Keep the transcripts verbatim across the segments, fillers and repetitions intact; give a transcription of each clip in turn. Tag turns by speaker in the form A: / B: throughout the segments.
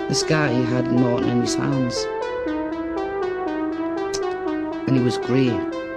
A: This guy had Martin in his hands. And he was grey.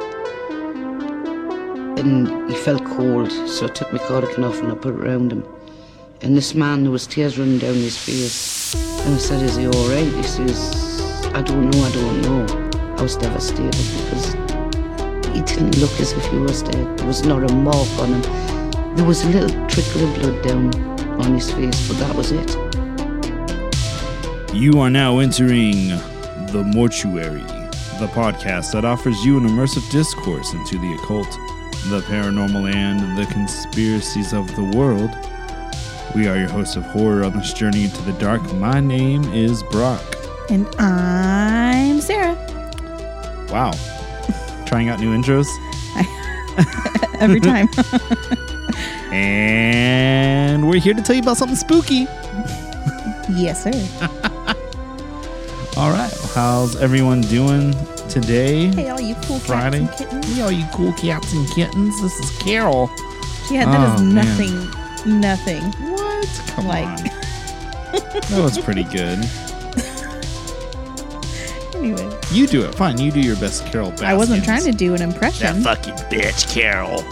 A: And he felt cold, so I took my cardigan off and I put it around him. And this man, there was tears running down his face. And I said, is he all right? He says, I don't know, I don't know. I was devastated because he didn't look as if he was dead. There was not a mark on him. There was a little trickle of blood down on his face, but that was it.
B: You are now entering The Mortuary, the podcast that offers you an immersive discourse into the occult, the paranormal, and the conspiracies of the world. We are your hosts of horror on this journey into the dark. My name is Brock.
C: And I'm Sarah.
B: Wow. Trying out new intros?
C: Every time.
B: And we're here to tell you about something spooky.
C: Yes, sir.
B: All right. How's everyone doing today?
C: Hey, all you cool
B: Friday.
C: cats and kittens.
B: Hey, all you cool cats and kittens. This is Carol.
C: Yeah, that
B: Oh,
C: is
B: man.
C: nothing, nothing.
B: What? Come
C: Like-
B: on. That was pretty good.
C: Anyway,
B: You do it. Fine. You do your best Carol Baskins.
C: I wasn't trying to do an impression.
B: That fucking bitch, Carol.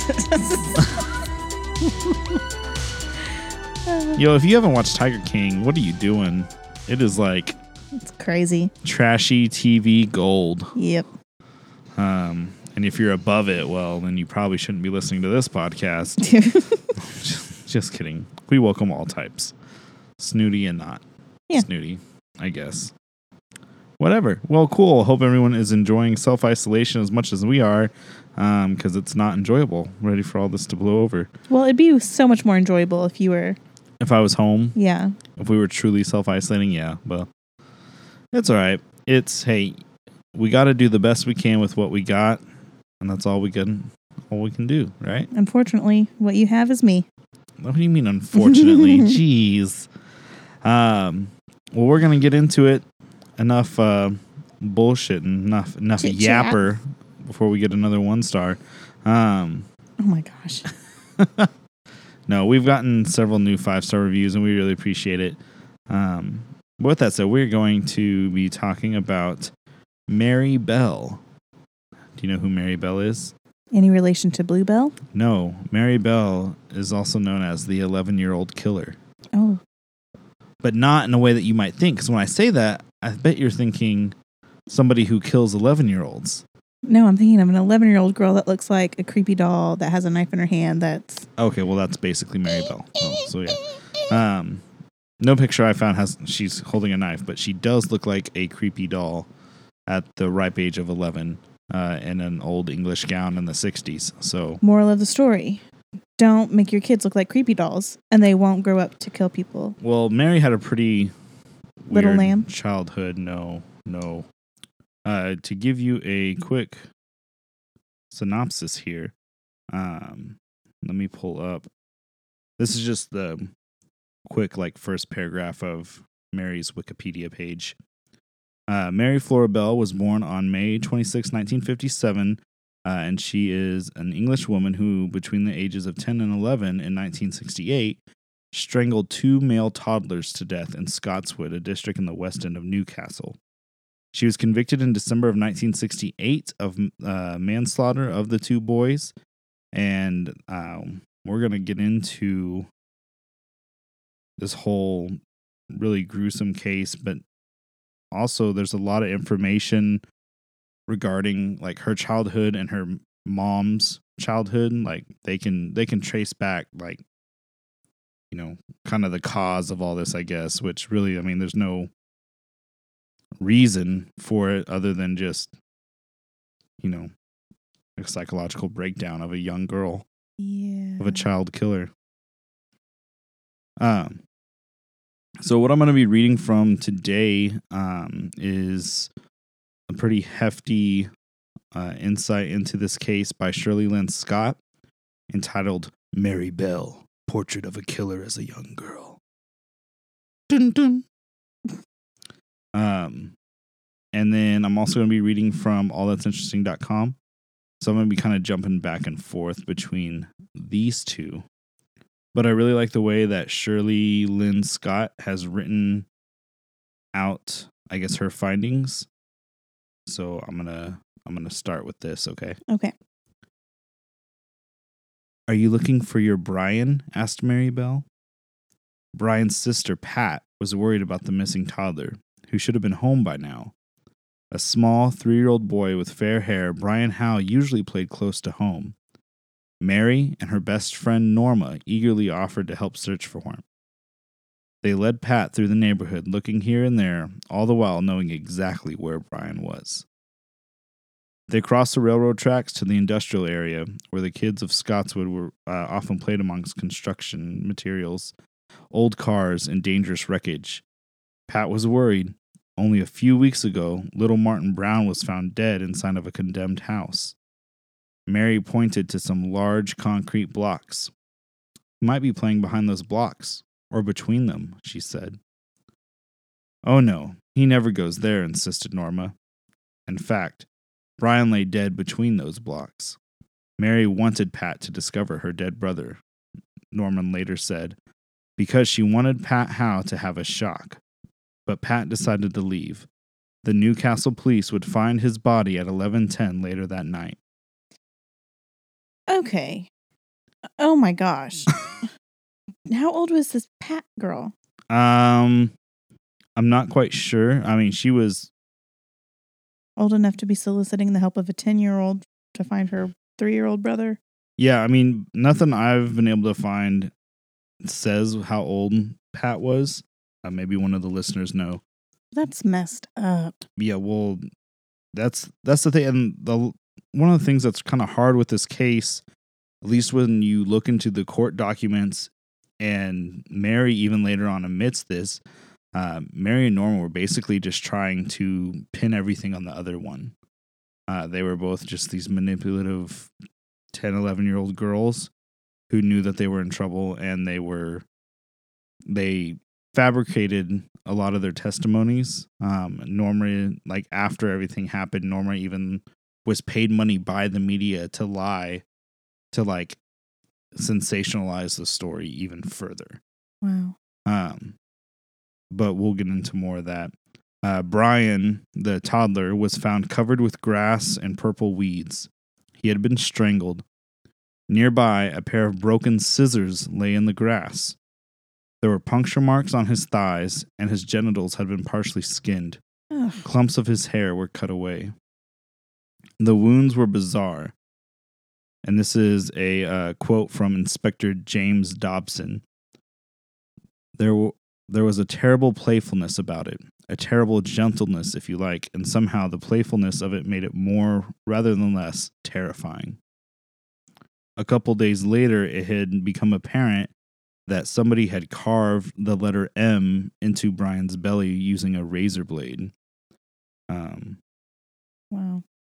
B: Yo, if you haven't watched Tiger King, what are you doing? It is like
C: It's crazy.
B: trashy T V gold.
C: Yep.
B: Um, and if you're above it, well, then you probably shouldn't be listening to this podcast. just, just kidding. We welcome all types. Snooty and not.
C: Yeah.
B: Snooty, I guess. Whatever. Well, cool. Hope everyone is enjoying self-isolation as much as we are, um, because it's not enjoyable. Ready for all this to blow over.
C: Well, it'd be so much more enjoyable if you were,
B: If I was home,
C: yeah.
B: if we were truly self-isolating, yeah, but it's all right. It's, hey, we got to do the best we can with what we got, and that's all we can, all we can do, right?
C: Unfortunately, what you have is me.
B: What do you mean, unfortunately? Jeez. Um, well, we're going to get into it. Enough uh, bullshit and enough, enough
C: Chit-chat.
B: yapper before we get another one star. Um,
C: Oh my gosh.
B: no, we've gotten several new five-star reviews, and we really appreciate it. Um, but with that said, we're going to be talking about Mary Bell. Do you know who Mary Bell is?
C: Any relation to Bluebell?
B: No, Mary Bell is also known as the eleven-year-old killer.
C: Oh,
B: But not in a way that you might think. Because when I say that, I bet you're thinking somebody who kills eleven-year-olds.
C: no, I'm thinking of an eleven-year-old girl that looks like a creepy doll that has a knife in her hand that's...
B: Okay, well, that's basically Mary Bell. Oh, so, yeah. Um, no picture I found has she's holding a knife, but she does look like a creepy doll at the ripe age of eleven uh, in an old English gown in the sixties. So,
C: Moral of the story. Don't make your kids look like creepy dolls, and they won't grow up to kill people.
B: well, Mary had a pretty
C: Little
B: weird
C: lamb?
B: childhood. No, no. Uh, to give you a quick synopsis here, um, let me pull up. This is just the quick, like, first paragraph of Mary's Wikipedia page. Uh, Mary Flora Bell was born on May twenty-sixth, nineteen fifty-seven, uh, and she is an English woman who, between the ages of ten and eleven in nineteen sixty-eight, strangled two male toddlers to death in Scotswood, a district in the west end of Newcastle. She was convicted in December of nineteen sixty-eight of uh, manslaughter of the two boys, and um, we're going to get into this whole really gruesome case, but also there's a lot of information regarding like her childhood and her mom's childhood. Like they can they can trace back like, you know, kind of the cause of all this, I guess, which really, I mean, there's no reason for it other than just, you know, a psychological breakdown of a young girl,
C: Yeah.
B: of a child killer. Um, so what I'm going to be reading from today um, is a pretty hefty uh, insight into this case by Shirley Lynn Scott, entitled Mary Bell, Portrait of a Killer as a Young Girl. Dun, dun. Um, and then I'm also going to be reading from all that's interesting dot com. So I'm going to be kind of jumping back and forth between these two. But I really like the way that Shirley Lynn Scott has written out, I guess, her findings. So I'm gonna I'm gonna start with this, okay?
C: Okay.
B: Are you looking for your Brian? Asked Mary Bell. Brian's sister, Pat, was worried about the missing toddler, who should have been home by now. A small three-year-old boy with fair hair, Brian Howe usually played close to home. Mary and her best friend Norma eagerly offered to help search for him. They led Pat through the neighborhood, looking here and there, all the while knowing exactly where Brian was. They crossed the railroad tracks to the industrial area, where the kids of Scottswood were uh, often played amongst construction materials, old cars, and dangerous wreckage. Pat was worried. Only a few weeks ago, little Martin Brown was found dead inside of a condemned house. Mary pointed to some large concrete blocks. He might be playing behind those blocks, or between them, she said. Oh no, he never goes there, insisted Norma. In fact, Brian lay dead between those blocks. Mary wanted Pat to discover her dead brother, Norman later said, because she wanted Pat Howe to have a shock. But Pat decided to leave. The Newcastle police would find his body at eleven ten later that night.
C: Okay. Oh my gosh. How old was this Pat girl?
B: Um, I'm not quite sure. I mean, she was
C: Old enough to be soliciting the help of a ten-year-old to find her three-year-old brother?
B: Yeah, I mean, nothing I've been able to find says how old Pat was. Uh, maybe one of the listeners know.
C: That's messed up.
B: Yeah, well, that's that's the thing. And the one of the things that's kind of hard with this case, at least when you look into the court documents, and Mary even later on admits this, uh, Mary and Norma were basically just trying to pin everything on the other one. Uh, they were both just these manipulative ten, eleven-year-old girls who knew that they were in trouble, and they were they fabricated a lot of their testimonies. Um, Norma, like after everything happened, Norma even was paid money by the media to lie, to like sensationalize the story even further.
C: Wow.
B: Um, but we'll get into more of that. Uh, Brian, the toddler, was found covered with grass and purple weeds. He had been strangled. Nearby, a pair of broken scissors lay in the grass. There were puncture marks on his thighs, and his genitals had been partially skinned.
C: Ugh.
B: Clumps of his hair were cut away. The wounds were bizarre. And this is a uh, quote from Inspector James Dobson. There, w- there was a terrible playfulness about it, a terrible gentleness, if you like, and somehow the playfulness of it made it more, rather than less, terrifying. A couple days later, it had become apparent that somebody had carved the letter M into Brian's belly using a razor blade. Um,
C: Wow.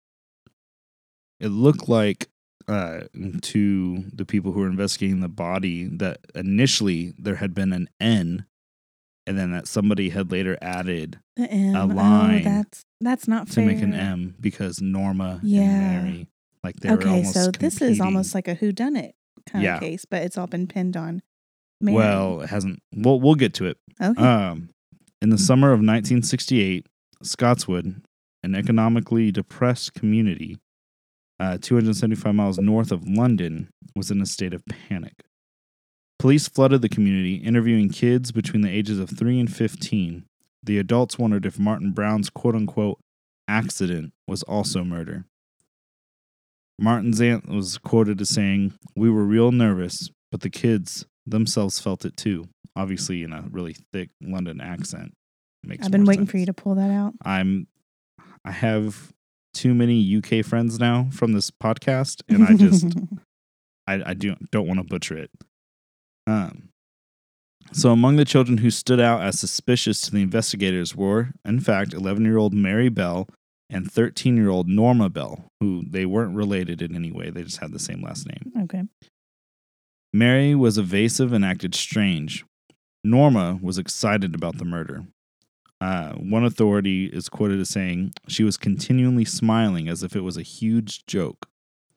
B: It looked like uh, to the people who were investigating the body that initially there had been an N, and then that somebody had later added
C: The M.
B: a line
C: Oh, that's that's not
B: to
C: fair.
B: make an M because Norma
C: Yeah.
B: and Mary, like they were
C: Okay,
B: almost
C: so this is
B: competing.
C: almost like a whodunit kind
B: Yeah.
C: of case, but it's all been pinned on Mary.
B: Well, it hasn't. We'll we'll get to it.
C: Okay.
B: Um, in the summer of nineteen sixty-eight, Scottswood, an economically depressed community, uh, two hundred seventy-five miles north of London, was in a state of panic. Police flooded the community, interviewing kids between the ages of three and fifteen. The adults wondered if Martin Brown's quote-unquote accident was also murder. Martin's aunt was quoted as saying, "We were real nervous, but the kids themselves felt it too." Obviously in a really thick London accent. Makes
C: I've been
B: more
C: waiting
B: sense.
C: for you to pull that out.
B: I'm I have too many U K friends now from this podcast, and I just I, I do don't want to butcher it. Um so among the children who stood out as suspicious to the investigators were, in fact, eleven-year-old Mary Bell and thirteen-year-old Norma Bell, who they weren't related in any way. They just had the same last name.
C: Okay.
B: Mary was evasive and acted strange. Norma was excited about the murder. Uh, one authority is quoted as saying, she was continually smiling as if it was a huge joke.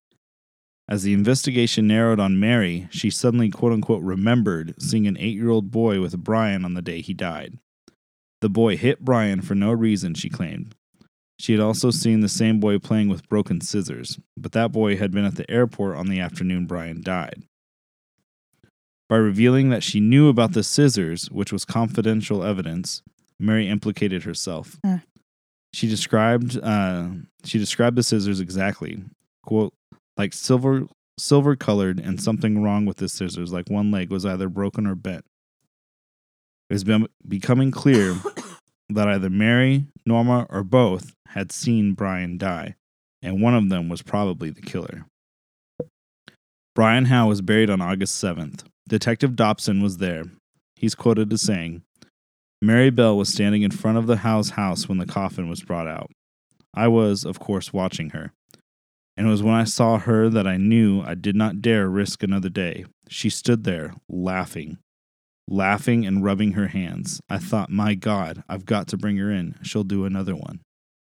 B: As the investigation narrowed on Mary, she suddenly, quote-unquote, remembered seeing an eight-year-old boy with Brian on the day he died. The boy hit Brian for no reason, she claimed. She had also seen the same boy playing with broken scissors, but that boy had been at the airport on the afternoon Brian died. By revealing that she knew about the scissors, which was confidential evidence, Mary implicated herself.
C: Uh.
B: She described uh, she described the scissors exactly, quote, like silver silver colored and something wrong with the scissors, like one leg was either broken or bent. It was be- becoming clear that either Mary, Norma, or both had seen Brian die, and one of them was probably the killer. Brian Howe was buried on August seventh. Detective Dobson was there. He's quoted as saying, Mary Bell was standing in front of the Howe's house when the coffin was brought out. I was, of course, watching her. And it was when I saw her that I knew I did not dare risk another day. She stood there, laughing. Laughing and rubbing her hands. I thought, my God, I've got to bring her in. She'll do another one.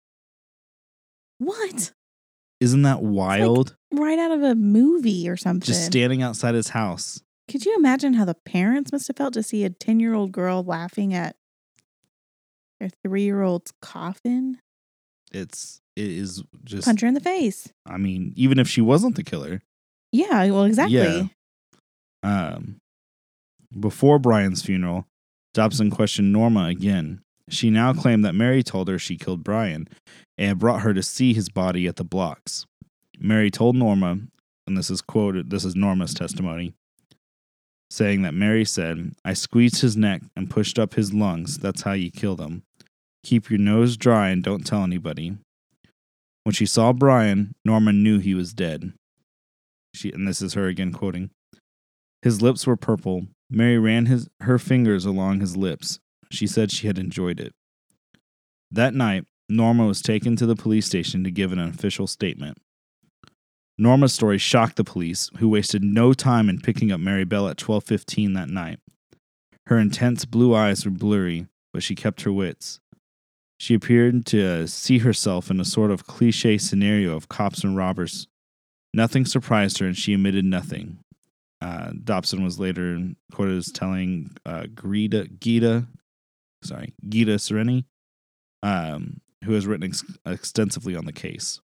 C: What?
B: Isn't that wild?
C: Like right out of a movie or something.
B: Just standing outside his house.
C: Could you imagine how the parents must have felt to see a ten-year-old girl laughing at their three-year-old's coffin?
B: It's, it is just...
C: Punch her in the face.
B: I mean, even if she wasn't the killer.
C: Yeah, well, exactly.
B: Yeah. Um, before Brian's funeral, Dobson questioned Norma again. She now claimed that Mary told her she killed Brian and brought her to see his body at the blocks. Mary told Norma, and this is quoted, this is Norma's testimony, saying that Mary said, I squeezed his neck and pushed up his lungs. That's how you kill them. Keep your nose dry and don't tell anybody. When she saw Brian, Norma knew he was dead. She, and this is her again quoting. His lips were purple. Mary ran his, her fingers along his lips. She said she had enjoyed it. That night, Norma was taken to the police station to give an official statement. Norma's story shocked the police, who wasted no time in picking up Mary Bell at twelve fifteen that night. Her intense blue eyes were blurry, but she kept her wits. She appeared to see herself in a sort of cliché scenario of cops and robbers. Nothing surprised her, and she admitted nothing. Uh, Dobson was later quoted as telling uh, Gita, Gita, sorry, Gita Sereni, um, who has written ex- extensively on the case.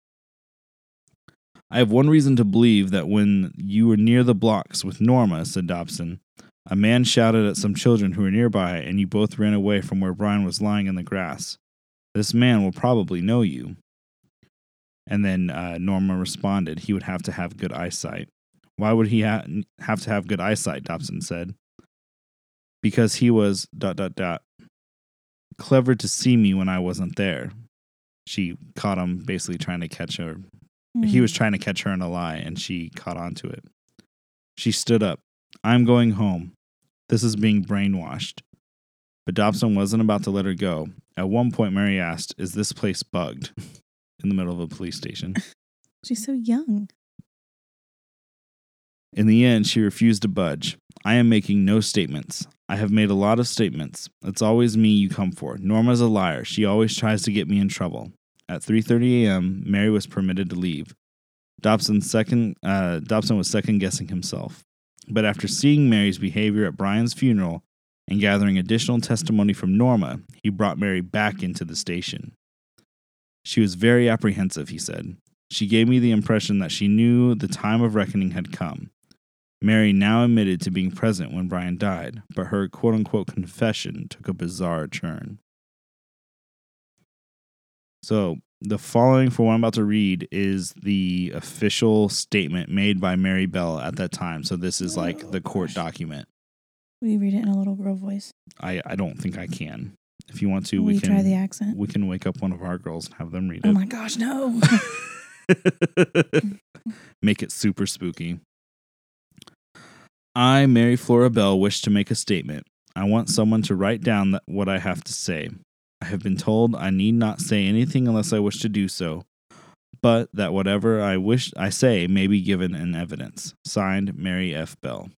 B: I have one reason to believe that when you were near the blocks with Norma, said Dobson, a man shouted at some children who were nearby, and you both ran away from where Brian was lying in the grass. This man will probably know you. And then uh, Norma responded, he would have to have good eyesight. Why would he ha- have to have good eyesight, Dobson said. Because he was, dot, dot, dot, clever to see me when I wasn't there. She caught him basically trying to catch her. Mm. He was trying to catch her in a lie, and she caught on to it. She stood up. I'm going home. This is being brainwashed. But Dobson wasn't about to let her go. At one point, Mary asked, is this place bugged? In the middle of a police station.
C: She's so young.
B: In the end, she refused to budge. I am making no statements. I have made a lot of statements. It's always me you come for. Norma's a liar. She always tries to get me in trouble. At three thirty a.m., Mary was permitted to leave. Dobson second, uh, Dobson was second-guessing himself. But after seeing Mary's behavior at Brian's funeral and gathering additional testimony from Norma, he brought Mary back into the station. She was very apprehensive, he said. She gave me the impression that she knew the time of reckoning had come. Mary now admitted to being present when Brian died, but her quote-unquote confession took a bizarre turn. So, the following for what I'm about to read is the official statement made by Mary Bell at that time. So this is like the court document.
C: Will you read it in a little girl voice?
B: I, I don't think I can. If you want to,
C: Will
B: we
C: you
B: can
C: try the accent.
B: We can wake up one of our girls and have them read it.
C: Oh my gosh, no.
B: Make it super spooky. I, Mary Flora Bell, wish to make a statement. I want someone to write down that what I have to say. I have been told I need not say anything unless I wish to do so, but that whatever I wish I say may be given in evidence. Signed, Mary F. Bell.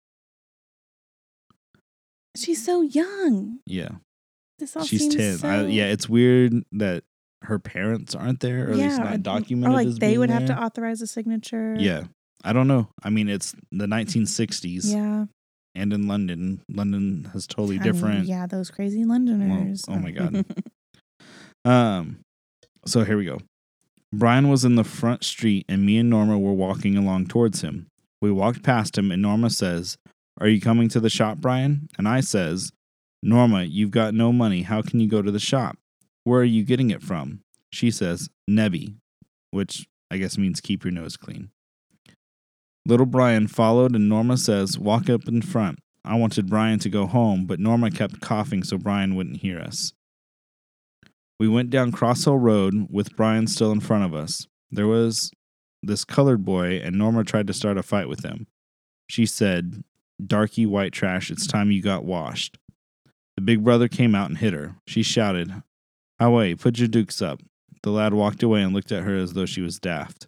C: She's so young.
B: Yeah.
C: This all
B: She's
C: seems
B: ten.
C: so...
B: I, yeah, it's weird that her parents aren't there, or
C: yeah,
B: at least not documented.
C: Or like
B: as
C: they
B: being
C: would
B: there.
C: have to authorize a signature.
B: Yeah. I don't know. I mean, it's the nineteen sixties.
C: Yeah.
B: and in London. London has totally
C: I mean,
B: different.
C: yeah, those crazy Londoners.
B: Well, oh my God. um, so here we go. Brian was in the front street and me and Norma were walking along towards him. We walked past him and Norma says, "Are you coming to the shop, Brian?" And I says, "Norma, you've got no money. How can you go to the shop? Where are you getting it from?" She says, "Nebby," which I guess means keep your nose clean. Little Brian followed and Norma says, "Walk up in front." I wanted Brian to go home, but Norma kept coughing so Brian wouldn't hear us. We went down Cross Hill Road with Brian still in front of us. There was this colored boy and Norma tried to start a fight with him. She said, "Darky white trash, it's time you got washed." The big brother came out and hit her. She shouted, "Away, put your dukes up." The lad walked away and looked at her as though she was daft.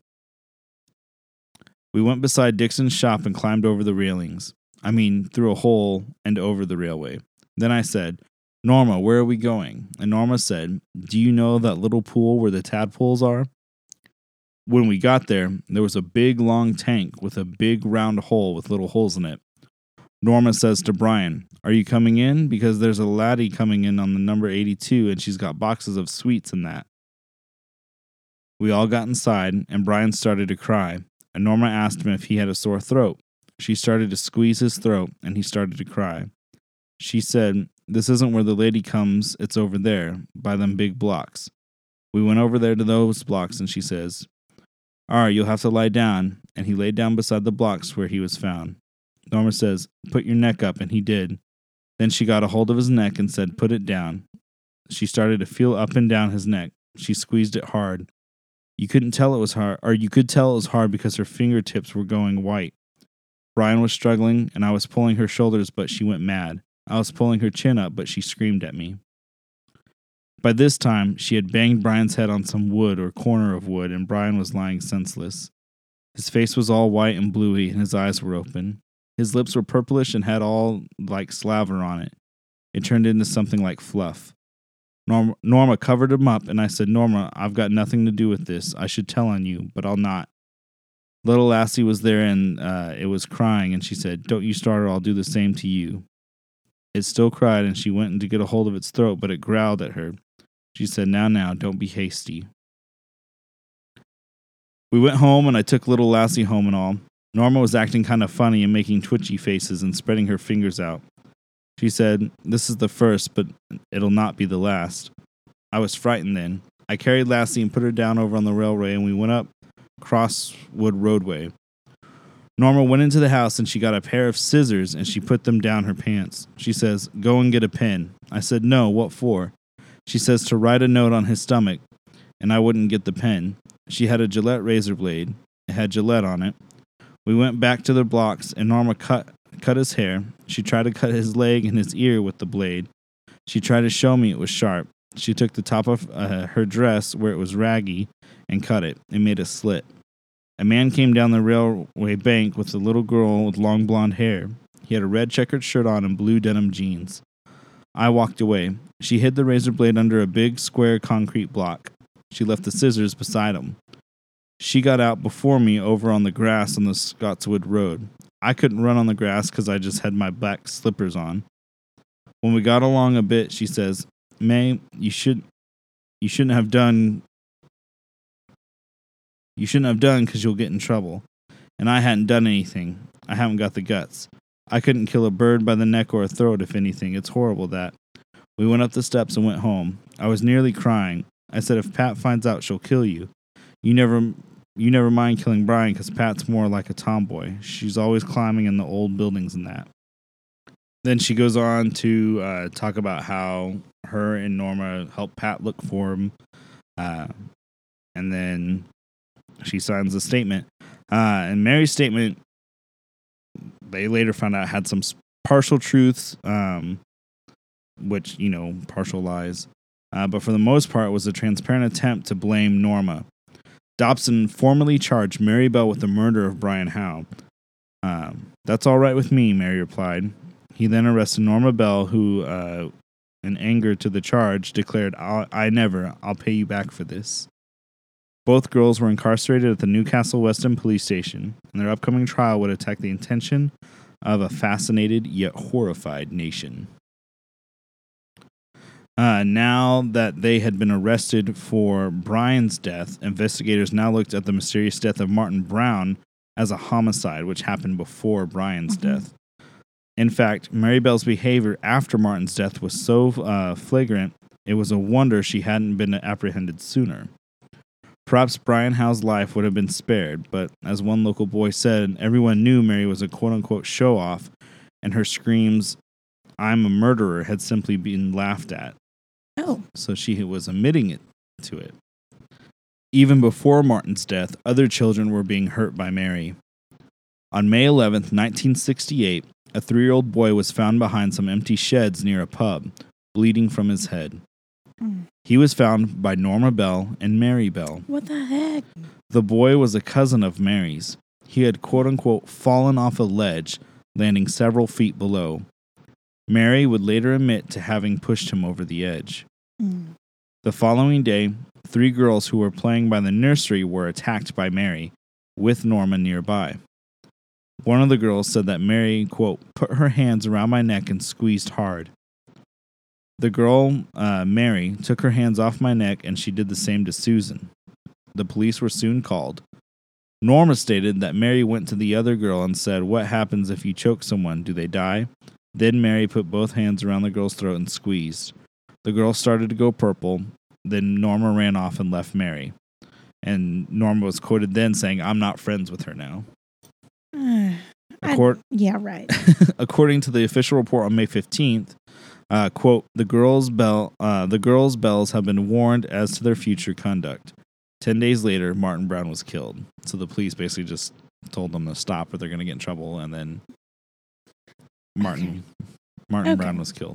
B: We went beside Dixon's shop and climbed over the railings. I mean, through a hole and over the railway. Then I said, "Norma, where are we going?" And Norma said, "Do you know that little pool where the tadpoles are?" When we got there, there was a big long tank with a big round hole with little holes in it. Norma says to Brian, "Are you coming in? Because there's a laddie coming in on the number eighty-two and she's got boxes of sweets and that." We all got inside and Brian started to cry. And Norma asked him if he had a sore throat. She started to squeeze his throat, and he started to cry. She said, "This isn't where the lady comes, it's over there, by them big blocks." We went over there to those blocks, and she says, "All right, you'll have to lie down." And he laid down beside the blocks where he was found. Norma says, "Put your neck up," and he did. Then she got a hold of his neck and said, "Put it down." She started to feel up and down his neck. She squeezed it hard. You couldn't tell it was hard, or you could tell it was hard because her fingertips were going white. Brian was struggling, and I was pulling her shoulders, but she went mad. I was pulling her chin up, but she screamed at me. By this time, she had banged Brian's head on some wood or corner of wood, and Brian was lying senseless. His face was all white and bluey, and his eyes were open. His lips were purplish and had all like slaver on it. It turned into something like fluff. Norma, Norma covered him up, and I said, "Norma, I've got nothing to do with this. I should tell on you, but I'll not." Little Lassie was there, and uh, it was crying, and she said, "Don't you start or I'll do the same to you." It still cried, and she went in to get a hold of its throat, but it growled at her. She said, "Now, now, don't be hasty." We went home, and I took little Lassie home and all. Norma was acting kind of funny and making twitchy faces and spreading her fingers out. She said, "This is the first, but it'll not be the last." I was frightened then. I carried Lassie and put her down over on the railway, and we went up Crosswood Roadway. Norma went into the house, and she got a pair of scissors, and she put them down her pants. She says, "Go and get a pen." I said, "No, what for?" She says to write a note on his stomach, and I wouldn't get the pen. She had a Gillette razor blade. It had Gillette on it. We went back to the blocks, and Norma cut cut his hair. She tried to cut his leg and his ear with the blade. She tried to show me it was sharp. She took the top of uh, her dress, where it was raggy, and cut it. It made a slit. A man came down the railway bank with a little girl with long blonde hair. He had a red checkered shirt on and blue denim jeans. I walked away. She hid the razor blade under a big square concrete block. She left the scissors beside him. She got out before me over on the grass on the Scotswood Road. I couldn't run on the grass because I just had my black slippers on. When we got along a bit, she says, "May, you should, you shouldn't have done, you shouldn't have done because you'll get in trouble." And I hadn't done anything. I haven't got the guts. I couldn't kill a bird by the neck or a throat, if anything. It's horrible, that. We went up the steps and went home. I was nearly crying. I said, "If Pat finds out, she'll kill you. You never... You never mind killing Brian because Pat's more like a tomboy. She's always climbing in the old buildings and that." Then she goes on to uh, talk about how her and Norma helped Pat look for him. Uh, and then she signs a statement. Uh, and Mary's statement, they later found out, had some partial truths, um, which, you know, partial lies. Uh, but for the most part, was a transparent attempt to blame Norma. Dobson formally charged Mary Bell with the murder of Brian Howe. Um, "That's all right with me," Mary replied. He then arrested Norma Bell, who, uh, in anger to the charge, declared, I'll, I never, I'll pay you back for this." Both girls were incarcerated at the Newcastle West End Police Station, and their upcoming trial would attack the intention of a fascinated yet horrified nation. Uh, now that they had been arrested for Brian's death, investigators now looked at the mysterious death of Martin Brown as a homicide, which happened before Brian's
C: Mm-hmm.
B: death. In fact, Mary Bell's behavior after Martin's death was so uh, flagrant, it was a wonder she hadn't been apprehended sooner. Perhaps Brian Howe's life would have been spared, but as one local boy said, everyone knew Mary was a quote-unquote show-off, and her screams, "I'm a murderer," had simply been laughed at.
C: Oh.
B: So she was admitting it to it. Even before Martin's death, other children were being hurt by Mary. On May eleventh, nineteen sixty-eight, a three-year-old boy was found behind some empty sheds near a pub, bleeding from his head.
C: Mm.
B: He was found by Norma Bell and Mary Bell.
C: What the heck?
B: The boy was a cousin of Mary's. He had quote-unquote fallen off a ledge, landing several feet below. Mary would later admit to having pushed him over the edge.
C: Mm.
B: The following day, three girls who were playing by the nursery were attacked by Mary, with Norma nearby. One of the girls said that Mary, quote, put her hands around my neck and squeezed hard. The girl, uh, Mary, took her hands off my neck and she did the same to Susan. The police were soon called. Norma stated that Mary went to the other girl and said, "What happens if you choke someone? Do they die?" Then Mary put both hands around the girl's throat and squeezed. The girl started to go purple. Then Norma ran off and left Mary. And Norma was quoted then saying, "I'm not friends with her now."
C: Uh,
B: Accord-
C: I, yeah, right.
B: According to the official report on May fifteenth, uh, quote, the girls' bell, uh, the girls' bells have been warned as to their future conduct. Ten days later, Martin Brown was killed. So the police basically just told them to stop or they're going to get in trouble. And then Martin, okay. Martin okay. Brown was killed.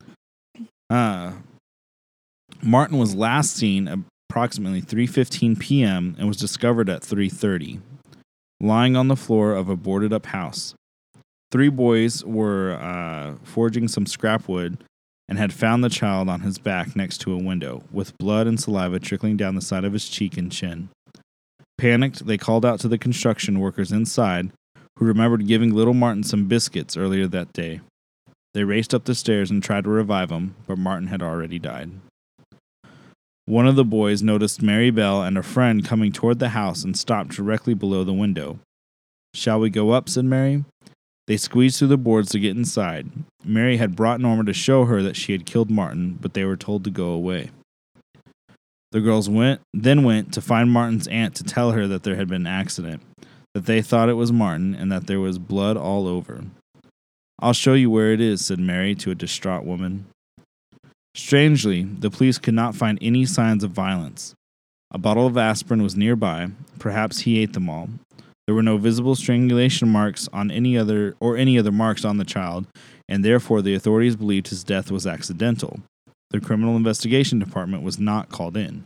B: Uh, Martin was last seen approximately three fifteen p.m. and was discovered at three thirty, lying on the floor of a boarded-up house. Three boys were uh, forging some scrap wood and had found the child on his back next to a window, with blood and saliva trickling down the side of his cheek and chin. Panicked, they called out to the construction workers inside, who remembered giving little Martin some biscuits earlier that day. They raced up the stairs and tried to revive him, but Martin had already died. One of the boys noticed Mary Bell and a friend coming toward the house and stopped directly below the window. "Shall we go up?" said Mary. They squeezed through the boards to get inside. Mary had brought Norma to show her that she had killed Martin, but they were told to go away. The girls went, then went to find Martin's aunt to tell her that there had been an accident, that they thought it was Martin, and that there was blood all over. "I'll show you where it is," said Mary to a distraught woman. Strangely, the police could not find any signs of violence. A bottle of aspirin was nearby. Perhaps he ate them all. There were no visible strangulation marks on any other or any other marks on the child, and therefore the authorities believed his death was accidental. The criminal investigation department was not called in.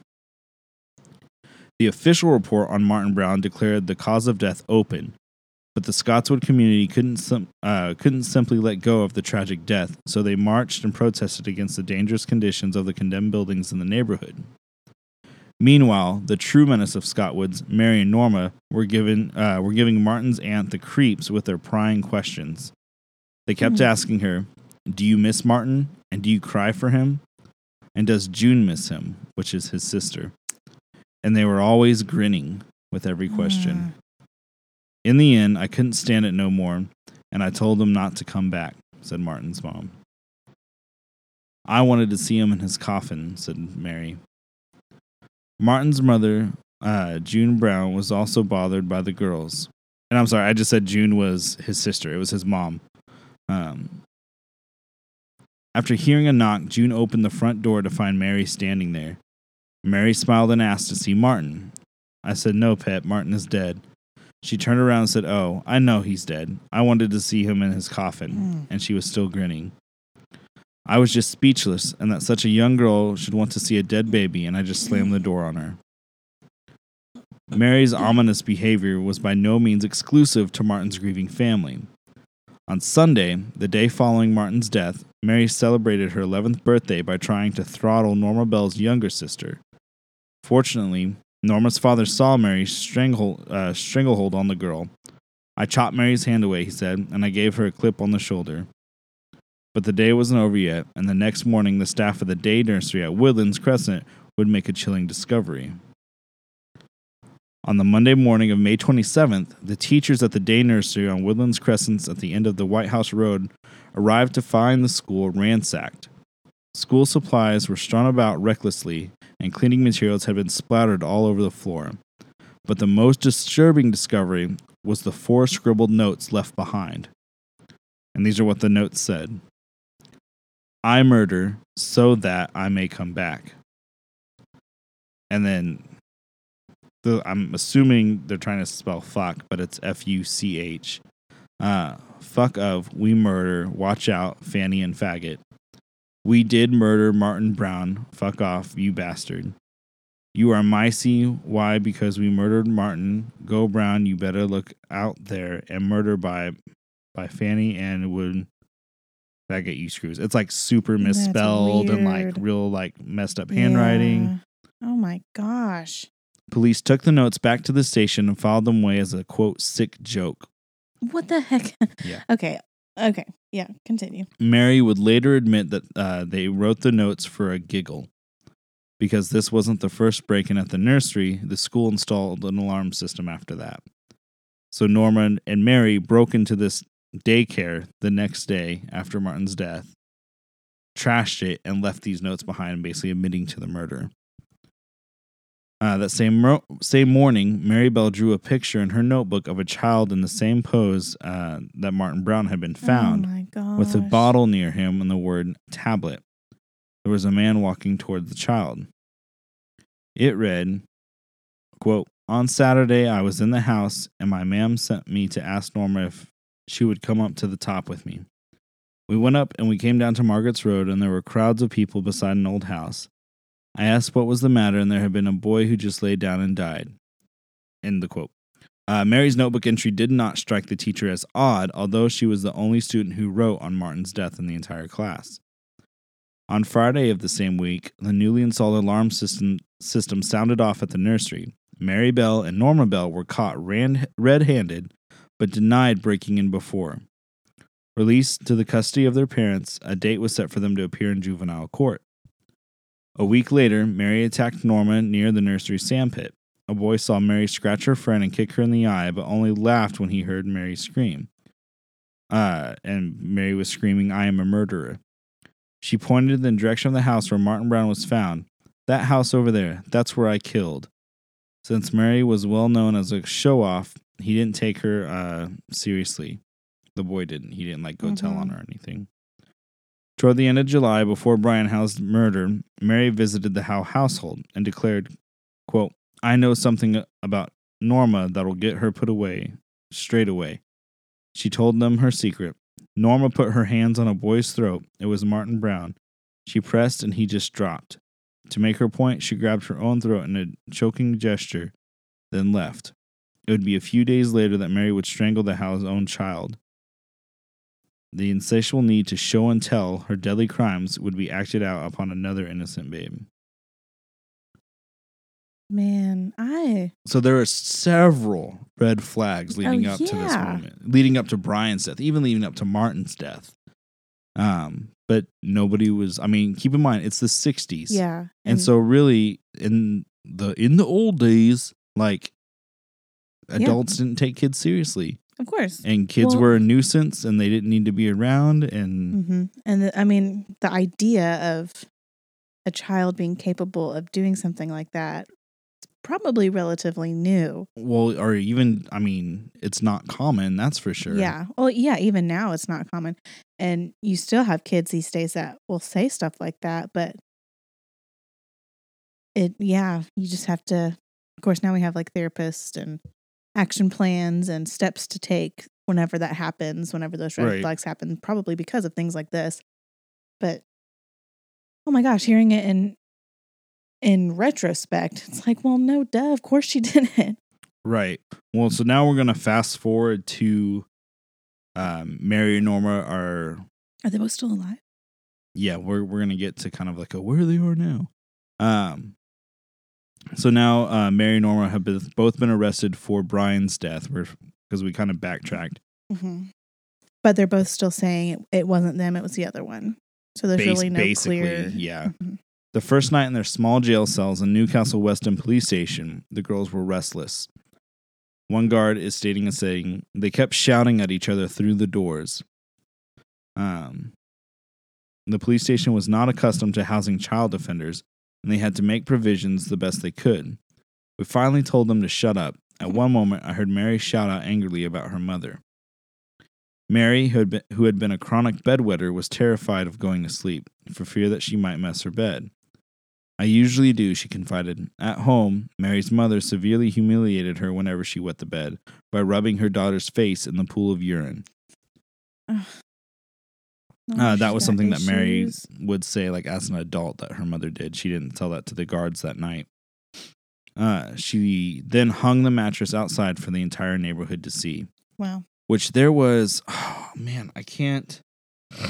B: The official report on Martin Brown declared the cause of death open, but the Scotswood community couldn't sim- uh, couldn't simply let go of the tragic death, so they marched and protested against the dangerous conditions of the condemned buildings in the neighborhood. Meanwhile, the true menace of Scotwoods, Mary and Norma, were given uh, were giving Martin's aunt the creeps with their prying questions. They kept mm-hmm. asking her, "Do you miss Martin? And do you cry for him? And does June miss him?" which is his sister. And they were always grinning with every question. Uh. In the end, I couldn't stand it no more, and I told them not to come back, said Martin's mom. "I wanted to see him in his coffin," said Mary. Martin's mother, uh, June Brown, was also bothered by the girls. And I'm sorry, I just said June was his sister. It was his mom. Um, after hearing a knock, June opened the front door to find Mary standing there. Mary smiled and asked to see Martin. I said, "No, pet, Martin is dead." She turned around and said, "Oh, I know he's dead. I wanted to see him in his coffin." Mm. And she was still grinning. I was just speechless, and that such a young girl should want to see a dead baby, and I just slammed the door on her. Mary's ominous behavior was by no means exclusive to Martin's grieving family. On Sunday, the day following Martin's death, Mary celebrated her eleventh birthday by trying to throttle Norma Bell's younger sister. Fortunately, Norma's father saw Mary's strangle, uh, stranglehold on the girl. I chopped Mary's hand away, he said, and I gave her a clip on the shoulder. But the day wasn't over yet, and the next morning the staff of the day nursery at Woodlands Crescent would make a chilling discovery. On the Monday morning of May twenty-seventh, the teachers at the day nursery on Woodlands Crescent at the end of the White House Road arrived to find the school ransacked. School supplies were strewn about recklessly, and cleaning materials had been splattered all over the floor. But the most disturbing discovery was the four scribbled notes left behind. And these are what the notes said. I murder so that I may come back. And then, the, I'm assuming they're trying to spell fuck, but it's F U C H. Uh, fuck of, we murder, watch out, Fanny and faggot. We did murder Martin Brown, fuck off, you bastard. You are micey, why? Because we murdered Martin. Go Brown, you better look out there, and murder by by Fanny and would that get you screws. It's like super misspelled and like real like messed up handwriting.
C: Yeah. Oh my gosh.
B: Police took the notes back to the station and filed them away as a quote sick joke.
C: What the heck?
B: Yeah.
C: Okay. Okay. Yeah. Continue.
B: Mary would later admit that uh, they wrote the notes for a giggle. Because this wasn't the first break-in at the nursery, the school installed an alarm system after that. So Norma and Mary broke into this daycare the next day after Martin's death, trashed it, and left these notes behind, basically admitting to the murder. Uh, that same ro- same morning, Mary Bell drew a picture in her notebook of a child in the same pose uh, that Martin Brown had been found,
C: oh my gosh.
B: with a bottle near him and the word tablet. There was a man walking toward the child. It read, quote, on Saturday, I was in the house, and my ma'am sent me to ask Norma if she would come up to the top with me. We went up, and we came down to Margaret's Road, and there were crowds of people beside an old house. I asked what was the matter, and there had been a boy who just laid down and died. End the quote. Uh, Mary's notebook entry did not strike the teacher as odd, although she was the only student who wrote on Martin's death in the entire class. On Friday of the same week, the newly installed alarm system, system sounded off at the nursery. Mary Bell and Norma Bell were caught ran, red-handed, but denied breaking in before. Released to the custody of their parents, a date was set for them to appear in juvenile court. A week later, Mary attacked Norma near the nursery sandpit. A boy saw Mary scratch her friend and kick her in the eye, but only laughed when he heard Mary scream. Uh, and Mary was screaming, I am a murderer. She pointed in the direction of the house where Martin Brown was found. That house over there, that's where I killed. Since Mary was well known as a show-off, he didn't take her uh, seriously. The boy didn't. He didn't like go mm-hmm. tell on her or anything. Toward the end of July, before Brian Howe's murder, Mary visited the Howe household and declared, quote, I know something about Norma that'll get her put away straight away. She told them her secret. Norma put her hands on a boy's throat. It was Martin Brown. She pressed and he just dropped. To make her point, she grabbed her own throat in a choking gesture, then left. It would be a few days later that Mary would strangle the Howe's own child. The insatiable need to show and tell her deadly crimes would be acted out upon another innocent babe.
C: Man, I...
B: So there are several red flags leading
C: oh,
B: up
C: yeah.
B: to this moment, leading up to Brian's death, even leading up to Martin's death. Um, but nobody was, I mean, keep in mind, it's the sixties.
C: Yeah.
B: And, and so really, in the in the old days, like, adults yeah. didn't take kids seriously.
C: Of course.
B: And kids
C: well,
B: were a nuisance, and they didn't need to be around. And,
C: mm-hmm. and the, I mean, the idea of a child being capable of doing something like that probably relatively new.
B: Well, or even, I mean, it's not common, that's for sure.
C: Yeah. Well, yeah, even now it's not common. And you still have kids these days that will say stuff like that, but it, yeah, you just have to, of course, now we have like therapists and action plans and steps to take whenever that happens, whenever those red right. flags happen, probably because of things like this. But, oh my gosh, hearing it in in retrospect, it's like, well, no, duh, of course she didn't.
B: Right. Well, so now we're going to fast forward to um, Mary and Norma are...
C: Are they both still alive?
B: Yeah, we're we're going to get to kind of like a where they are now. Um. So now uh, Mary and Norma have been, both been arrested for Brian's death, where because we kind of backtracked.
C: Mm-hmm. But they're both still saying it, it wasn't them, it was the other one. So there's
B: Bas-
C: really no
B: basically,
C: clear...
B: yeah.
C: Mm-hmm.
B: The first night in their small jail cells in Newcastle Weston Police Station, the girls were restless. One guard is stating and saying they kept shouting at each other through the doors. Um, the police station was not accustomed to housing child offenders, and they had to make provisions the best they could. We finally told them to shut up. At one moment, I heard Mary shout out angrily about her mother. Mary, who had been, who had been a chronic bedwetter, was terrified of going to sleep, for fear that she might mess her bed. I usually do, she confided. At home, Mary's mother severely humiliated her whenever she wet the bed, by rubbing her daughter's face in the pool of urine.
C: Ugh.
B: Uh, that was something
C: issues.
B: that Mary would say, like, as an adult, that her mother did. She didn't tell that to the guards that night. Uh, she then hung the mattress outside for the entire neighborhood to see.
C: Wow.
B: Which there was, oh man, I can't, I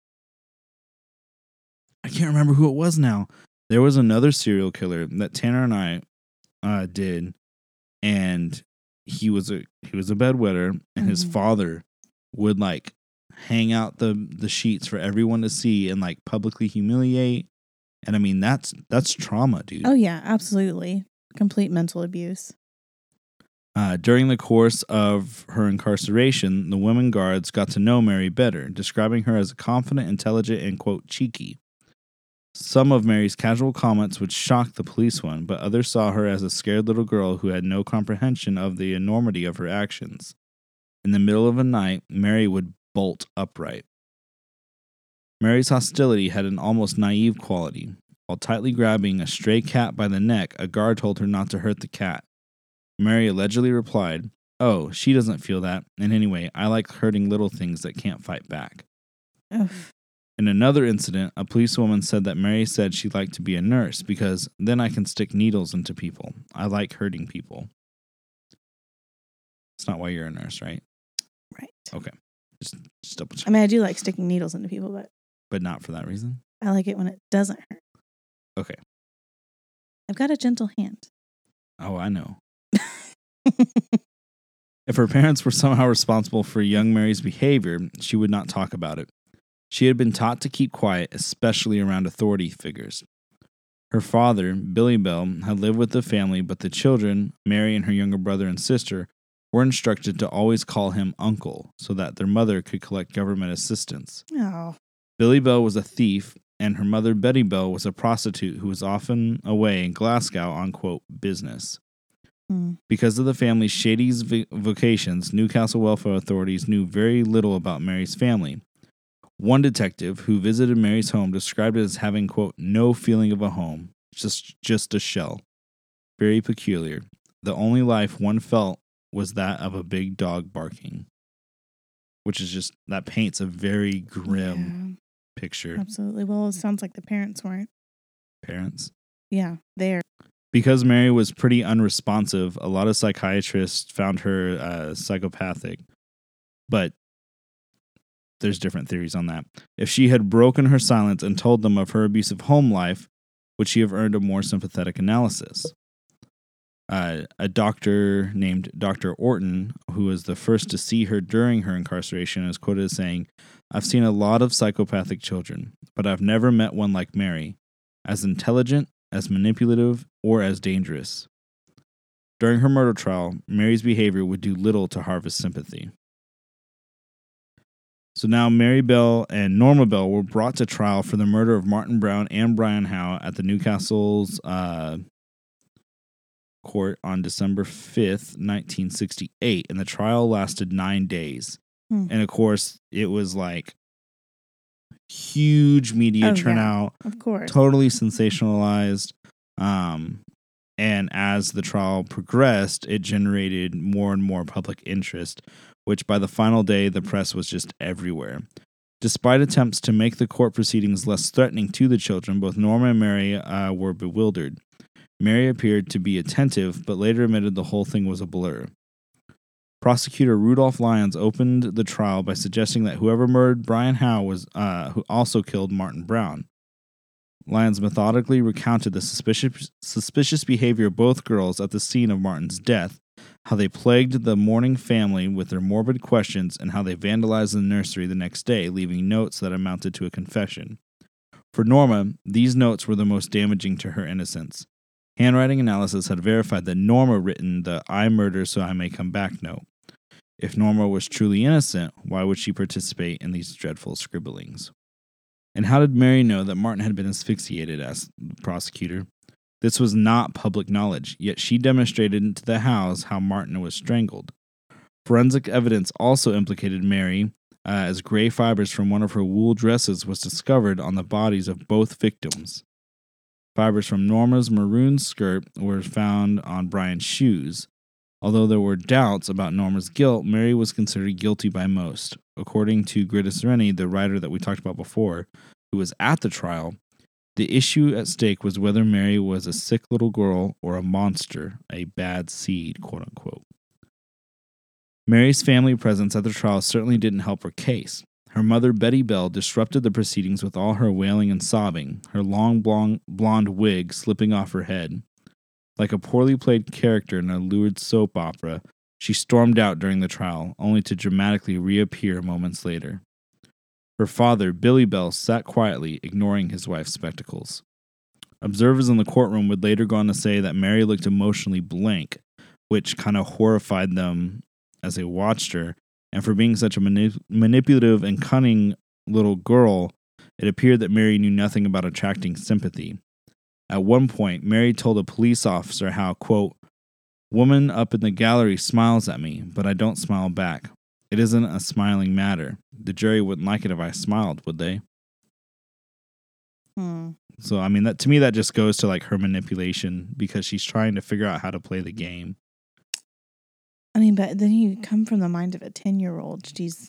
B: can't remember who it was now. There was another serial killer that Tanner and I uh, did, and he was a he was a bedwetter, and mm-hmm. his father would like hang out the the sheets for everyone to see and like publicly humiliate. And I mean that's that's trauma, dude.
C: Oh yeah, absolutely. Complete mental abuse.
B: Uh, during the course of her incarceration, the women guards got to know Mary better, describing her as confident, intelligent, and, quote, cheeky. Some of Mary's casual comments would shock the police one, but others saw her as a scared little girl who had no comprehension of the enormity of her actions. In the middle of a night, Mary would bolt upright. Mary's hostility had an almost naive quality. While tightly grabbing a stray cat by the neck, a guard told her not to hurt the cat. Mary allegedly replied, "Oh, she doesn't feel that, and anyway, I like hurting little things that can't fight back."
C: Ugh.
B: In another incident, a policewoman said that Mary said she'd like to be a nurse because then I can stick needles into people. I like hurting people. It's not why you're a nurse, right?
C: Right.
B: Okay. Just, just double check.
C: I mean, I do like sticking needles into people, but...
B: But not for that reason?
C: I like it when it doesn't hurt.
B: Okay.
C: I've got a gentle hand.
B: Oh, I know. If her parents were somehow responsible for young Mary's behavior, she would not talk about it. She had been taught to keep quiet, especially around authority figures. Her father, Billy Bell, had lived with the family, but the children, Mary and her younger brother and sister, were instructed to always call him Uncle so that their mother could collect government assistance.
C: Oh.
B: Billy Bell was a thief, and her mother, Betty Bell, was a prostitute who was often away in Glasgow on, quote, business.
C: Mm.
B: Because of the family's shady v- vocations, Newcastle welfare authorities knew very little about Mary's family. One detective who visited Mary's home described it as having, quote, no feeling of a home, just, just a shell. Very peculiar. The only life one felt was that of a big dog barking. Which is just, that paints a very grim
C: yeah,
B: picture.
C: Absolutely. Well, it sounds like the parents weren't.
B: Parents?
C: Yeah, they're.
B: Because Mary was pretty unresponsive, a lot of psychiatrists found her uh, psychopathic. But there's different theories on that. If she had broken her silence and told them of her abusive home life, would she have earned a more sympathetic analysis? Uh, a doctor named Doctor Orton, who was the first to see her during her incarceration, is quoted as saying, "I've seen a lot of psychopathic children, but I've never met one like Mary, as intelligent, as manipulative, or as dangerous." During her murder trial, Mary's behavior would do little to harvest sympathy. So now Mary Bell and Norma Bell were brought to trial for the murder of Martin Brown and Brian Howe at the Newcastle's uh, court on December fifth, nineteen sixty-eight, and the trial lasted nine days. Hmm. And of course, it was like huge media
C: oh,
B: turnout.
C: Yeah, of course.
B: Totally sensationalized. Um, and as the trial progressed, it generated more and more public interest, which by the final day, the press was just everywhere. Despite attempts to make the court proceedings less threatening to the children, both Norma and Mary uh, were bewildered. Mary appeared to be attentive, but later admitted the whole thing was a blur. Prosecutor Rudolph Lyons opened the trial by suggesting that whoever murdered Brian Howe was uh, who also killed Martin Brown. Lyons methodically recounted the suspicious, suspicious behavior of both girls at the scene of Martin's death, how they plagued the mourning family with their morbid questions, and how they vandalized the nursery the next day, leaving notes that amounted to a confession. For Norma, these notes were the most damaging to her innocence. Handwriting analysis had verified that Norma written the "I murder so I may come back" note. If Norma was truly innocent, why would she participate in these dreadful scribblings? And how did Mary know that Martin had been asphyxiated, asked the prosecutor. This was not public knowledge, yet she demonstrated to the Howes how Martin was strangled. Forensic evidence also implicated Mary, uh, as gray fibers from one of her wool dresses was discovered on the bodies of both victims. Fibers from Norma's maroon skirt were found on Brian's shoes. Although there were doubts about Norma's guilt, Mary was considered guilty by most. According to Greta Sereni, the writer that we talked about before, who was at the trial, the issue at stake was whether Mary was a sick little girl or a monster, a bad seed, quote unquote. Mary's family presence at the trial certainly didn't help her case. Her mother, Betty Bell, disrupted the proceedings with all her wailing and sobbing, her long blonde, blonde wig slipping off her head. Like a poorly played character in a lurid soap opera, she stormed out during the trial, only to dramatically reappear moments later. Her father, Billy Bell, sat quietly, ignoring his wife's spectacles. Observers in the courtroom would later go on to say that Mary looked emotionally blank, which kind of horrified them as they watched her, and for being such a manip- manipulative and cunning little girl, it appeared that Mary knew nothing about attracting sympathy. At one point, Mary told a police officer how, quote, "Woman up in the gallery smiles at me, but I don't smile back. It isn't a smiling matter. The jury wouldn't like it if I smiled, would they?"
C: Hmm.
B: So, I mean, that to me, that just goes to like her manipulation because she's trying to figure out how to play the game.
C: I mean, but then you come from the mind of a ten-year-old. She's.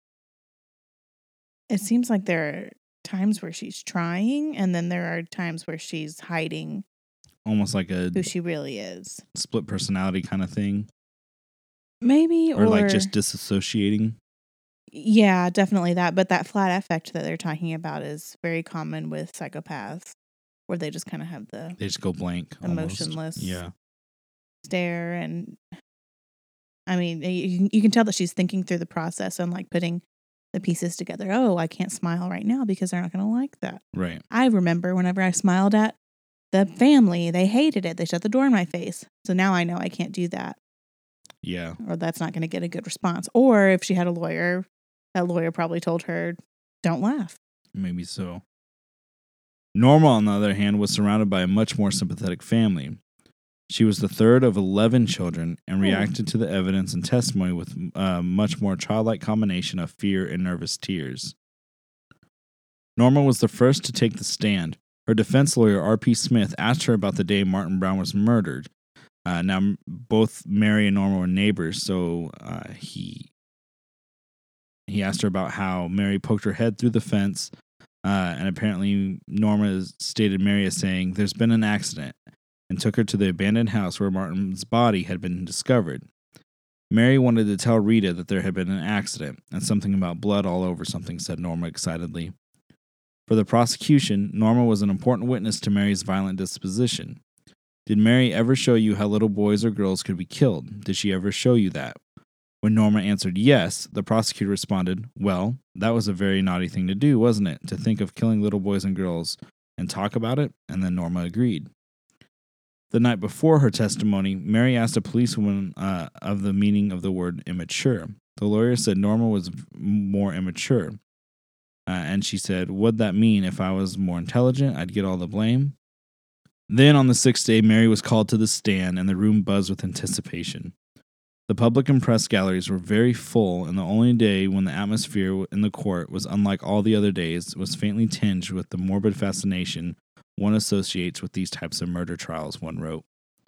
C: It seems like there are times where she's trying, and then there are times where she's hiding.
B: Almost like a
C: who she really is.
B: Split personality kind of thing.
C: Maybe, or,
B: or like just disassociating.
C: Yeah, definitely that. But that flat affect that they're talking about is very common with psychopaths, where they just kind of have the
B: they just go blank,
C: emotionless,
B: almost. Yeah,
C: stare. And I mean, you, you can tell that she's thinking through the process and like putting the pieces together. Oh, I can't smile right now because they're not going to like that.
B: Right.
C: I remember whenever I smiled at the family, they hated it. They shut the door in my face. So now I know I can't do that.
B: Yeah.
C: Or that's not going to get a good response. Or if she had a lawyer, that lawyer probably told her, don't laugh.
B: Maybe so. Norma, on the other hand, was surrounded by a much more sympathetic family. She was the third of eleven children and reacted to the evidence and testimony with a much more childlike combination of fear and nervous tears. Norma was the first to take the stand. Her defense lawyer, R P Smith, asked her about the day Martin Brown was murdered. Uh, now, both Mary and Norma were neighbors, so uh, he he asked her about how Mary poked her head through the fence, uh, and apparently Norma stated Mary as saying, "There's been an accident," and took her to the abandoned house where Martin's body had been discovered. Mary wanted to tell Rita that there had been an accident, and something about blood all over something, said Norma excitedly. For the prosecution, Norma was an important witness to Mary's violent disposition. Did Mary ever show you how little boys or girls could be killed? Did she ever show you that? When Norma answered yes, the prosecutor responded, "Well, that was a very naughty thing to do, wasn't it? To think of killing little boys and girls and talk about it?" And then Norma agreed. The night before her testimony, Mary asked a policewoman uh, of the meaning of the word immature. The lawyer said Norma was more immature. Uh, and she said, "What'd that mean? If I was more intelligent, I'd get all the blame?" Then on the sixth day, Mary was called to the stand, and the room buzzed with anticipation. The public and press galleries were very full, and the only day when the atmosphere in the court was unlike all the other days was faintly tinged with the morbid fascination one associates with these types of murder trials, one wrote.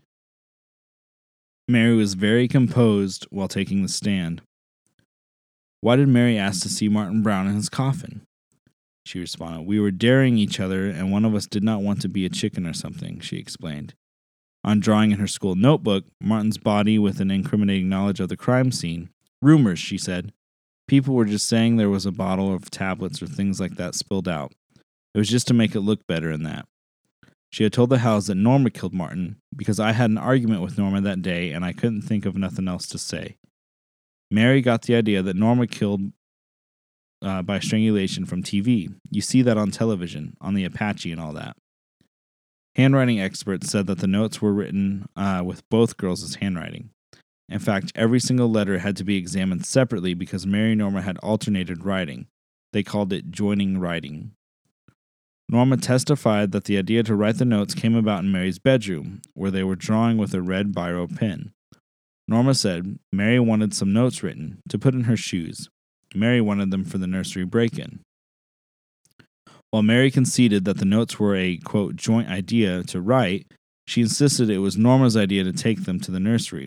B: Mary was very composed while taking the stand. Why did Mary ask to see Martin Brown in his coffin? She responded, "We were daring each other, and one of us did not want to be a chicken or something," she explained. On drawing in her school notebook Martin's body with an incriminating knowledge of the crime scene. "Rumors," she said. "People were just saying there was a bottle of tablets or things like that spilled out. It was just to make it look better in that." She had told the Howells that Norma killed Martin because I had an argument with Norma that day and I couldn't think of nothing else to say. Mary got the idea that Norma killed uh, by strangulation from T V. You see that on television, on the Apache and all that. Handwriting experts said that the notes were written uh, with both girls' handwriting. In fact, every single letter had to be examined separately because Mary and Norma had alternated writing. They called it joining writing. Norma testified that the idea to write the notes came about in Mary's bedroom, where they were drawing with a red biro pen. Norma said Mary wanted some notes written to put in her shoes. Mary wanted them for the nursery break-in. While Mary conceded that the notes were a, quote, joint idea to write, she insisted it was Norma's idea to take them to the nursery.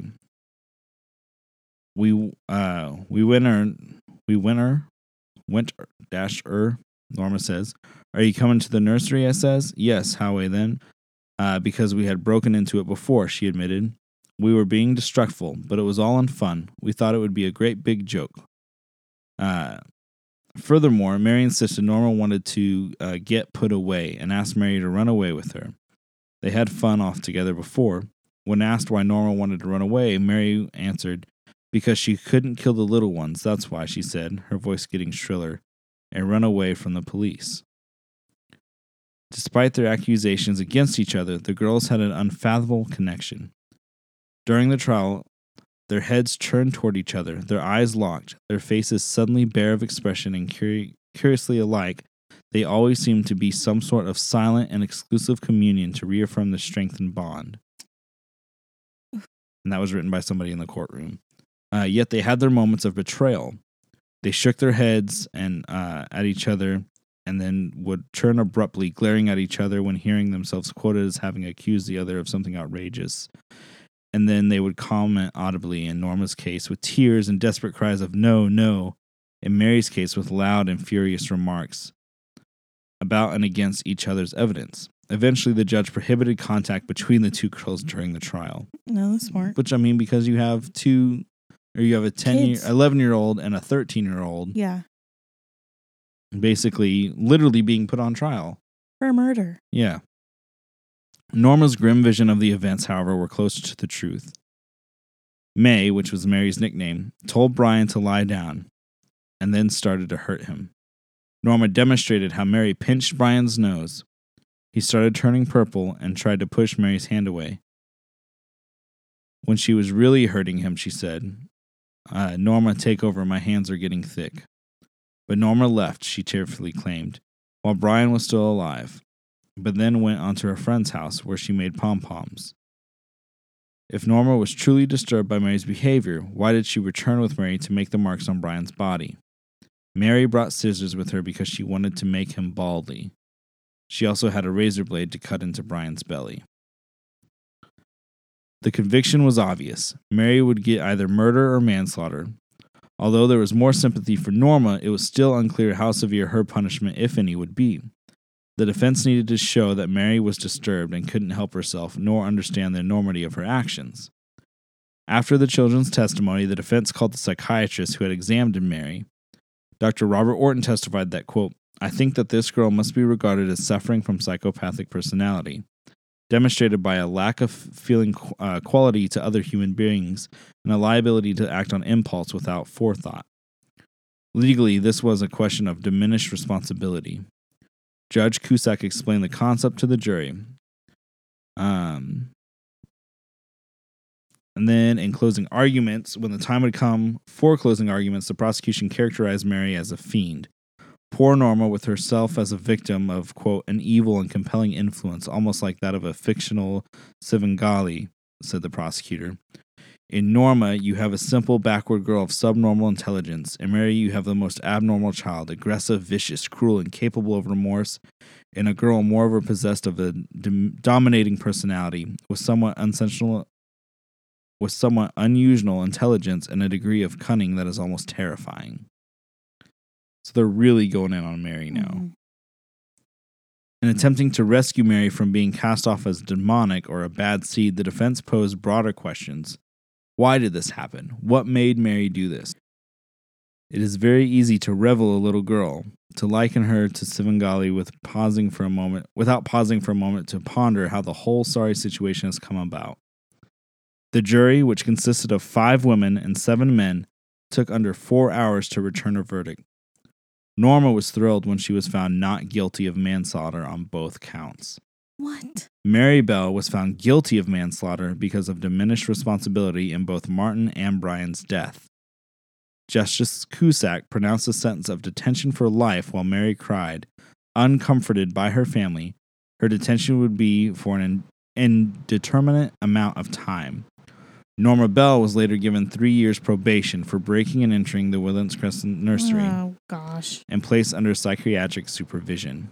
B: We, uh, we winner, we winner, went dash er, Norma says. Are you coming to the nursery, I says. Yes, Howie then. Uh, because we had broken into it before, she admitted. We were being destructful, but it was all in fun. We thought it would be a great big joke. Uh, furthermore, Mary insisted Norma wanted to uh, get put away and asked Mary to run away with her. They had fun off together before. When asked why Norma wanted to run away, Mary answered, because she couldn't kill the little ones, that's why, she said, her voice getting shriller, and run away from the police. Despite their accusations against each other, the girls had an unfathomable connection. During the trial, their heads turned toward each other, their eyes locked, their faces suddenly bare of expression and curi- curiously alike. They always seemed to be some sort of silent and exclusive communion to reaffirm the strengthened bond. And that was written by somebody in the courtroom. Uh, yet they had their moments of betrayal. They shook their heads and uh, at each other, and then would turn abruptly, glaring at each other when hearing themselves quoted as having accused the other of something outrageous. And then they would comment audibly in Norma's case with tears and desperate cries of no, no, in Mary's case with loud and furious remarks about and against each other's evidence. Eventually, the judge prohibited contact between the two girls during the trial.
C: No, that's smart.
B: Which, I mean, because you have two, or you have a ten year, eleven year old and a thirteen year old.
C: Yeah.
B: Basically, literally being put on trial.
C: For murder.
B: Yeah. Norma's grim vision of the events, however, were closer to the truth. May, which was Mary's nickname, told Brian to lie down, and then started to hurt him. Norma demonstrated how Mary pinched Brian's nose. He started turning purple and tried to push Mary's hand away. When she was really hurting him, she said, uh, Norma, take over, my hands are getting thick. But Norma left, she tearfully claimed, while Brian was still alive, but then went on to her friend's house where she made pom-poms. If Norma was truly disturbed by Mary's behavior, why did she return with Mary to make the marks on Brian's body? Mary brought scissors with her because she wanted to make him baldly. She also had a razor blade to cut into Brian's belly. The conviction was obvious. Mary would get either murder or manslaughter. Although there was more sympathy for Norma, it was still unclear how severe her punishment, if any, would be. The defense needed to show that Mary was disturbed and couldn't help herself, nor understand the enormity of her actions. After the children's testimony, the defense called the psychiatrist who had examined Mary. Doctor Robert Orton testified that, quote, I think that this girl must be regarded as suffering from psychopathic personality, demonstrated by a lack of feeling uh, quality to other human beings and a liability to act on impulse without forethought. Legally, this was a question of diminished responsibility. Judge Cusack explained the concept to the jury. Um, and then in closing arguments, when the time would come for closing arguments, the prosecution characterized Mary as a fiend. Poor Norma, with herself as a victim of, quote, an evil and compelling influence, almost like that of a fictional Svengali, said the prosecutor. In Norma, you have a simple, backward girl of subnormal intelligence. In Mary, you have the most abnormal child, aggressive, vicious, cruel, incapable of remorse, and a girl moreover possessed of a dom- dominating personality, with somewhat unsensual, with somewhat unusual intelligence and a degree of cunning that is almost terrifying. So they're really going in on Mary now. Mm-hmm. In attempting to rescue Mary from being cast off as demonic or a bad seed, the defense posed broader questions. Why did this happen? What made Mary do this? It is very easy to revel a little girl, to liken her to Svengali with pausing for a moment, without pausing for a moment to ponder how the whole sorry situation has come about. The jury, which consisted of five women and seven men, took under four hours to return a verdict. Norma was thrilled when she was found not guilty of manslaughter on both counts.
C: What?
B: Mary Bell was found guilty of manslaughter because of diminished responsibility in both Martin and Brian's death. Justice Cusack pronounced a sentence of detention for life while Mary cried, uncomforted by her family. Her detention would be for an indeterminate amount of time. Norma Bell was later given three years probation for breaking and entering the Woodlands Crescent nursery.
C: Oh, gosh.
B: And placed under psychiatric supervision.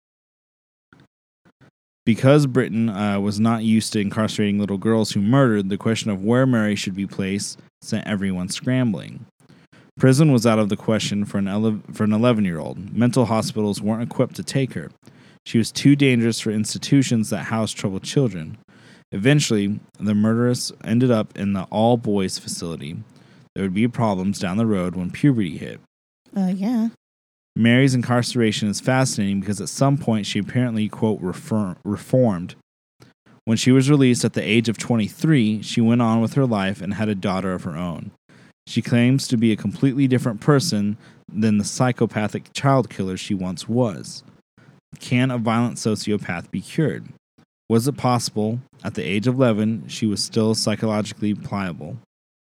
B: Because Britain uh, was not used to incarcerating little girls who murdered, the question of where Mary should be placed sent everyone scrambling. Prison was out of the question for an ele- for an eleven-year-old. Mental hospitals weren't equipped to take her. She was too dangerous for institutions that housed troubled children. Eventually, the murderess ended up in the all-boys facility. There would be problems down the road when puberty hit.
C: Uh, yeah.
B: Mary's incarceration is fascinating because at some point she apparently, quote, refer- reformed. When she was released at the age of twenty-three, she went on with her life and had a daughter of her own. She claims to be a completely different person than the psychopathic child killer she once was. Can a violent sociopath be cured? Was it possible, at the age of eleven, she was still psychologically pliable?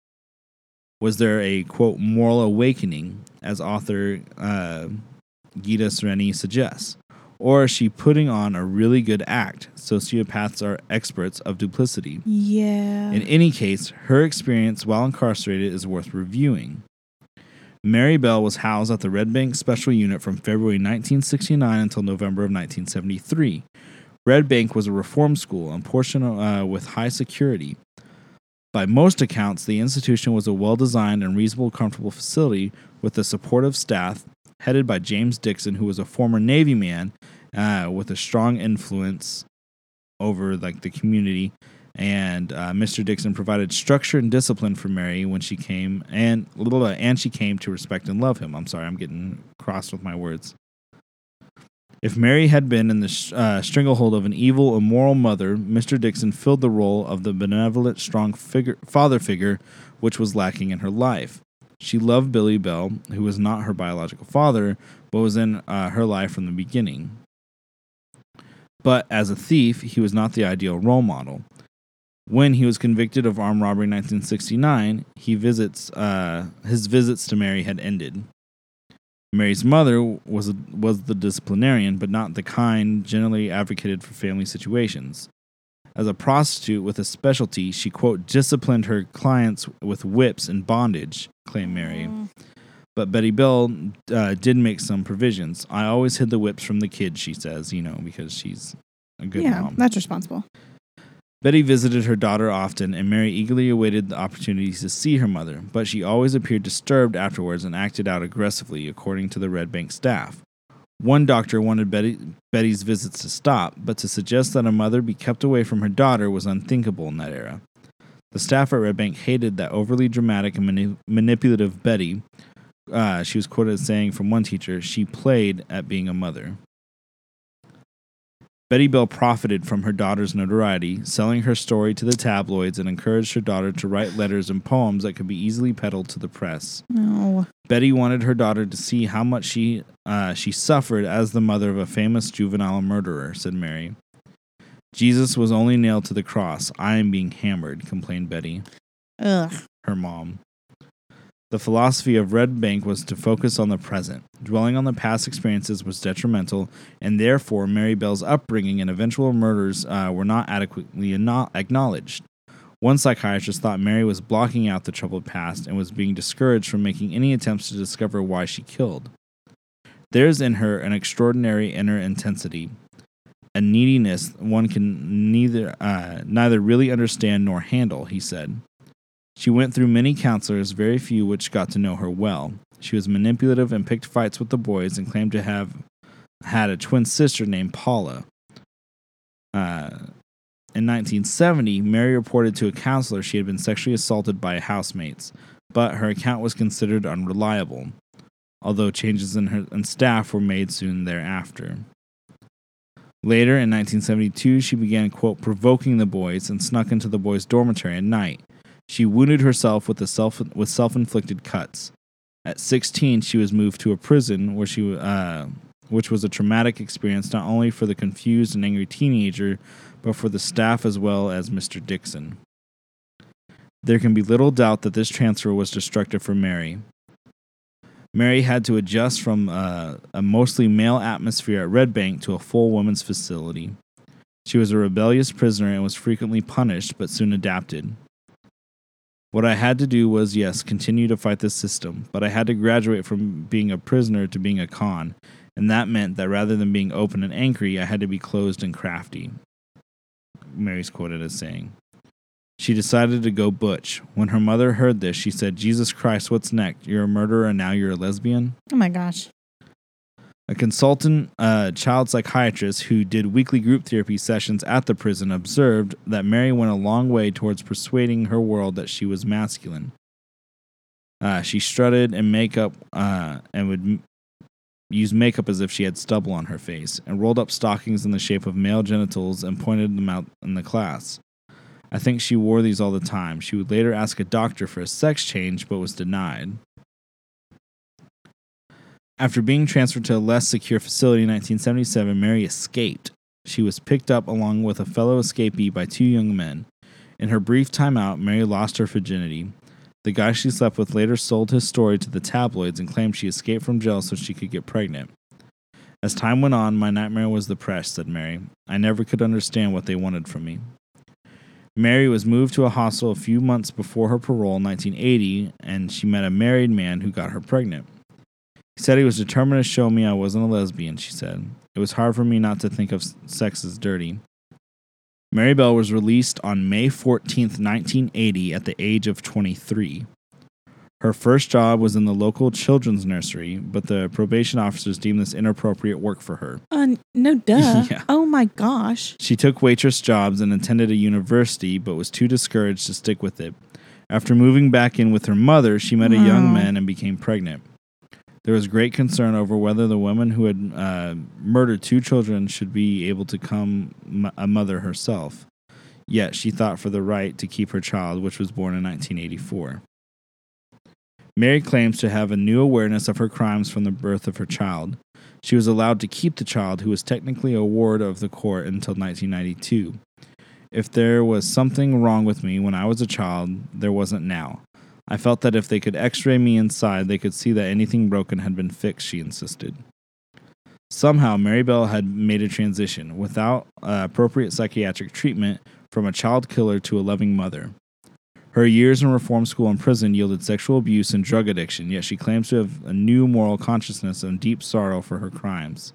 B: Was there a, quote, moral awakening, as author uh, Gita Sreni suggests? Or is she putting on a really good act? Sociopaths are experts of duplicity.
C: Yeah.
B: In any case, her experience while incarcerated is worth reviewing. Mary Bell was housed at the Red Bank Special Unit from February nineteen sixty-nine until November of nineteen seventy-three. Red Bank was a reform school and portion uh, with high security. By most accounts, the institution was a well-designed and reasonable, comfortable facility with a supportive staff headed by James Dixon, who was a former Navy man uh, with a strong influence over like the community. And uh, Mister Dixon provided structure and discipline for Mary when she came, and little uh, and she came to respect and love him. I'm sorry, I'm getting crossed with my words. If Mary had been in the sh- uh, stranglehold of an evil, immoral mother, Mister Dixon filled the role of the benevolent, strong figure, father figure, which was lacking in her life. She loved Billy Bell, who was not her biological father, but was in uh, her life from the beginning. But as a thief, he was not the ideal role model. When he was convicted of armed robbery in nineteen sixty-nine, he visits uh, his visits to Mary had ended. Mary's mother was a, was the disciplinarian, but not the kind generally advocated for family situations. As a prostitute with a specialty, she, quote, disciplined her clients with whips and bondage, claimed Mary. Mm. But Betty Bell uh, did make some provisions. I always hid the whips from the kids, she says, you know, because she's a good
C: yeah,
B: mom.
C: Yeah, that's responsible.
B: Betty visited her daughter often, and Mary eagerly awaited the opportunities to see her mother, but she always appeared disturbed afterwards and acted out aggressively, according to the Red Bank staff. One doctor wanted Betty, Betty's visits to stop, but to suggest that a mother be kept away from her daughter was unthinkable in that era. The staff at Red Bank hated that overly dramatic and mani- manipulative Betty. Uh, she was quoted as saying from one teacher, she played at being a mother. Betty Bell profited from her daughter's notoriety, selling her story to the tabloids, and encouraged her daughter to write letters and poems that could be easily peddled to the press.
C: No.
B: Betty wanted her daughter to see how much she uh, she suffered as the mother of a famous juvenile murderer, said Mary. Jesus was only nailed to the cross. I am being hammered, complained Betty.
C: Ugh.
B: Her mom. The philosophy of Red Bank was to focus on the present. Dwelling on the past experiences was detrimental, and therefore Mary Bell's upbringing and eventual murders uh, were not adequately acknowledged. One psychiatrist thought Mary was blocking out the troubled past and was being discouraged from making any attempts to discover why she killed. There is in her an extraordinary inner intensity, a neediness one can neither uh, neither really understand nor handle, he said. She went through many counselors, very few which got to know her well. She was manipulative and picked fights with the boys and claimed to have had a twin sister named Paula. Uh, in nineteen seventy, Mary reported to a counselor she had been sexually assaulted by housemates, but her account was considered unreliable, although changes in her in staff were made soon thereafter. Later, in nineteen seventy-two, she began, quote, provoking the boys and snuck into the boys' dormitory at night. She wounded herself with, the self, with self-inflicted cuts. At sixteen, she was moved to a prison, where she, uh, which was a traumatic experience not only for the confused and angry teenager, but for the staff as well as Mister Dixon. There can be little doubt that this transfer was destructive for Mary. Mary had to adjust from uh, a mostly male atmosphere at Red Bank to a full women's facility. She was a rebellious prisoner and was frequently punished, but soon adapted. What I had to do was, yes, continue to fight the system, but I had to graduate from being a prisoner to being a con, and that meant that rather than being open and angry, I had to be closed and crafty. Mary's quoted as saying. She decided to go butch. When her mother heard this, she said, Jesus Christ, what's next? You're a murderer and now you're a lesbian?
C: Oh my gosh.
B: A consultant uh, child psychiatrist who did weekly group therapy sessions at the prison observed that Mary went a long way towards persuading her world that she was masculine. Uh, she strutted in makeup uh, and would m- use makeup as if she had stubble on her face, and rolled up stockings in the shape of male genitals and pointed them out in the class. I think she wore these all the time. She would later ask a doctor for a sex change, but was denied. After being transferred to a less secure facility in nineteen seventy-seven, Mary escaped. She was picked up along with a fellow escapee by two young men. In her brief time out, Mary lost her virginity. The guy she slept with later sold his story to the tabloids and claimed she escaped from jail so she could get pregnant. As time went on, my nightmare was the press, said Mary. I never could understand what they wanted from me. Mary was moved to a hostel a few months before her parole in nineteen eighty, and she met a married man who got her pregnant. He said he was determined to show me I wasn't a lesbian, she said. It was hard for me not to think of sex as dirty. Mary Bell was released on May fourteenth, nineteen eighty, at the age of twenty-three. Her first job was in the local children's nursery, but the probation officers deemed this inappropriate work for her.
C: Uh, no duh.
B: Yeah.
C: Oh my gosh.
B: She took waitress jobs and attended a university, but was too discouraged to stick with it. After moving back in with her mother, she met a young man and became pregnant. There was great concern over whether the woman who had uh, murdered two children should be able to become a mother herself. Yet she fought for the right to keep her child, which was born in nineteen eighty-four. Mary claims to have a new awareness of her crimes from the birth of her child. She was allowed to keep the child, who was technically a ward of the court until nineteen ninety-two. If there was something wrong with me when I was a child, there wasn't now. I felt that if they could x-ray me inside, they could see that anything broken had been fixed, she insisted. Somehow, Mary Bell had made a transition, without uh, appropriate psychiatric treatment, from a child killer to a loving mother. Her years in reform school and prison yielded sexual abuse and drug addiction, yet she claims to have a new moral consciousness and deep sorrow for her crimes.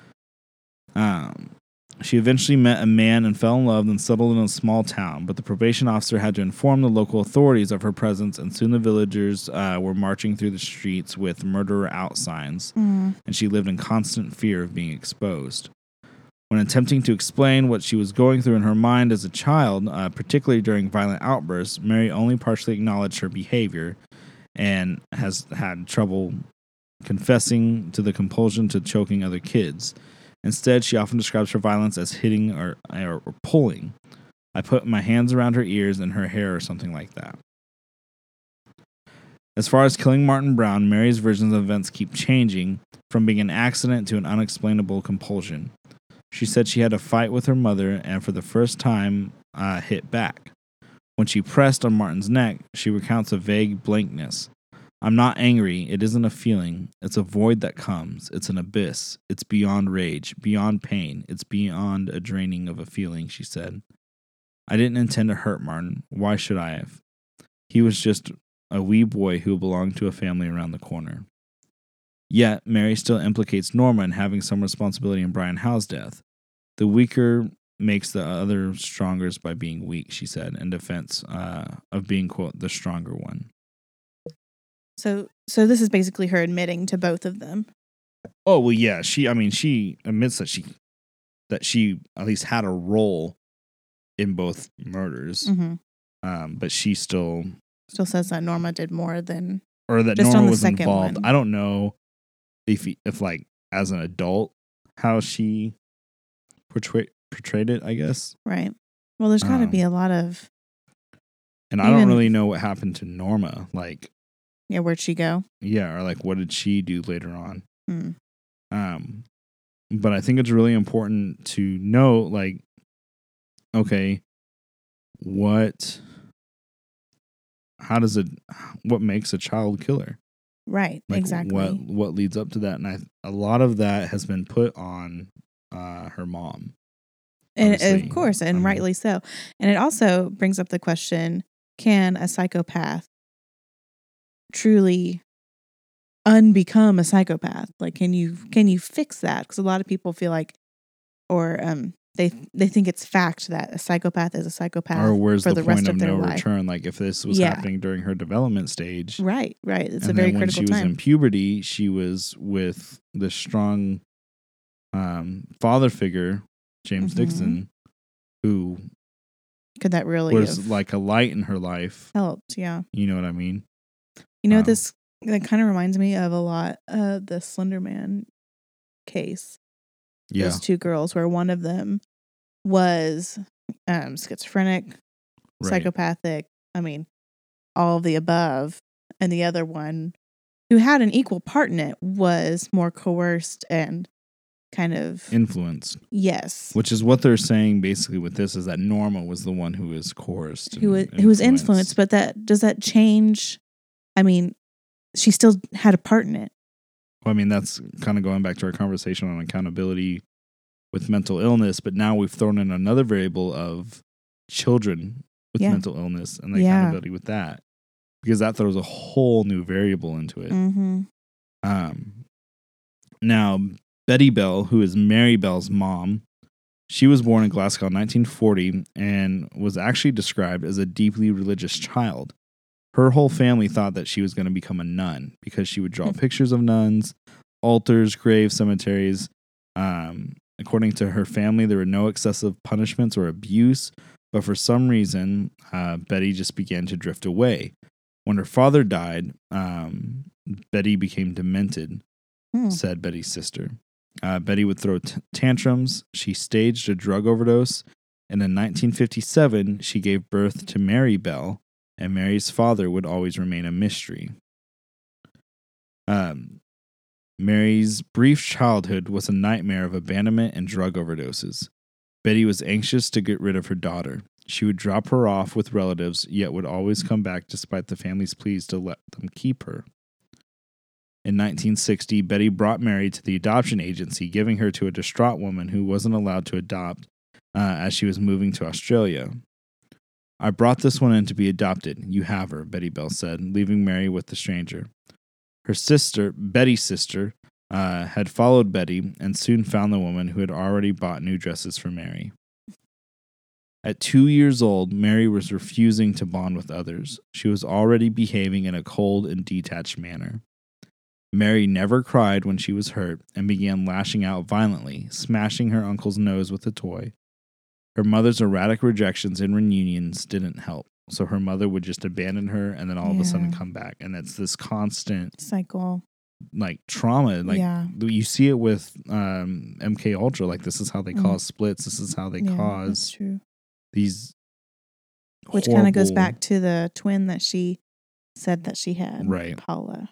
B: Um, she eventually met a man and fell in love and settled in a small town, but the probation officer had to inform the local authorities of her presence, and soon the villagers uh, were marching through the streets with murderer out signs, mm. and she lived in constant fear of being exposed. When attempting to explain what she was going through in her mind as a child, uh, particularly during violent outbursts, Mary only partially acknowledged her behavior and has had trouble confessing to the compulsion to choking other kids. Instead, she often describes her violence as hitting or, or, or pulling. I put my hands around her ears and her hair or something like that. As far as killing Martin Brown, Mary's versions of events keep changing, from being an accident to an unexplainable compulsion. She said she had a fight with her mother and for the first time uh, hit back. When she pressed on Martin's neck, she recounts a vague blankness. I'm not angry. It isn't a feeling. It's a void that comes. It's an abyss. It's beyond rage, beyond pain. It's beyond a draining of a feeling, she said. I didn't intend to hurt Martin. Why should I have? He was just a wee boy who belonged to a family around the corner. Yet, Mary still implicates Norma in having some responsibility in Brian Howe's death. The weaker makes the other stronger by being weak, she said, in defense uh, of being, quote, the stronger one.
C: So so this is basically her admitting to both of them.
B: Oh, well, yeah. She, I mean, she admits that she, that she at least had a role in both murders.
C: Mm-hmm.
B: Um, but she still
C: Still says that Norma did more than
B: or that
C: just
B: Norma
C: on the
B: was
C: second
B: involved.
C: one.
B: I don't know if he, if like as an adult how she portrayed portrayed it. I guess
C: right. Well, there's got to
B: Um,
C: be a lot of
B: and I don't
C: even-
B: really know what happened to Norma. Like,
C: yeah. Where'd she go?
B: yeah, or like what did she do later on?
C: Hmm.
B: Um, but I think it's really important to know, like, okay, what, how does it, what makes a child killer?
C: Right.
B: Like,
C: exactly.
B: What what leads up to that? And I, a lot of that has been put on uh, her mom.
C: And
B: obviously.
C: of course, and
B: I mean-
C: rightly so. And it also brings up the question: can a psychopath truly unbecome a psychopath? Like, can you can you fix that? Because a lot of people feel like, or um, they they think it's fact that a psychopath is a psychopath.
B: Or where's
C: for
B: the,
C: the rest
B: point
C: of
B: of
C: their
B: no
C: life.
B: return? Like, if this was
C: Yeah.
B: happening during her development stage,
C: Right, right. It's
B: and
C: a very
B: then when
C: critical
B: she was
C: time.
B: in puberty, she was with the strong um, father figure, James
C: Mhm.
B: Dixon, who
C: Could that really
B: was
C: have
B: like a light in her life.
C: helped? Yeah.
B: You know what I mean?
C: You know,
B: Um,
C: this that kind of reminds me of a lot of the Slender Man case.
B: Yeah.
C: Those two girls, where one of them was um, schizophrenic,
B: Right.
C: psychopathic, I mean, all of the above. And the other one, who had an equal part in it, was more coerced and kind of,
B: Influenced,
C: yes,
B: which is what they're saying basically with this, is that Norma was the one who was coerced.
C: who was,
B: and
C: who was influenced. But that does that change? I mean, she still had a part in it.
B: Well, I mean, that's kind of going back to our conversation on accountability with mental illness, but now we've thrown in another variable of children with
C: Yeah.
B: mental illness and the
C: Yeah.
B: accountability with that, because that throws a whole new variable into it.
C: Mm-hmm.
B: Um, now, Betty Bell, who is Mary Bell's mom, she was born in Glasgow in nineteen forty and was actually described as a deeply religious child. Her whole family thought that she was going to become a nun because she would draw pictures of nuns, altars, graves, cemeteries. Um, according to her family, there were no excessive punishments or abuse, but for some reason, uh, Betty just began to drift away. When her father died, um, Betty became demented,
C: Hmm.
B: said Betty's sister. Uh, Betty would throw t- tantrums. She staged a drug overdose, and in nineteen fifty-seven, she gave birth to Mary Bell, and Mary's father would always remain a mystery. Um, Mary's brief childhood was a nightmare of abandonment and drug overdoses. Betty was anxious to get rid of her daughter. She would drop her off with relatives, yet would always come back despite the family's pleas to let them keep her. In nineteen sixty, Betty brought Mary to the adoption agency, giving her to a distraught woman who wasn't allowed to adopt uh, as she was moving to Australia. "I brought this one in to be adopted. You have her," Betty Bell said, leaving Mary with the stranger. Her sister, Betty's sister, uh, had followed Betty and soon found the woman who had already bought new dresses for Mary. At two years old, Mary was refusing to bond with others. She was already behaving in a cold and detached manner. Mary never cried when she was hurt and began lashing out violently, smashing her uncle's nose with a toy. Her mother's erratic rejections and reunions didn't help, so her mother would just abandon her and then all of a sudden
C: Yeah.
B: come back. And it's this constant
C: Cycle.
B: like trauma. Like
C: Yeah.
B: you see it with um, M K Ultra. Like this is how they
C: Mm.
B: cause splits. This is how they
C: Yeah, that's
B: cause
C: true.
B: these.
C: Which kind of goes
B: horrible-
C: back to the twin that she said that she had,
B: Right.
C: Paula.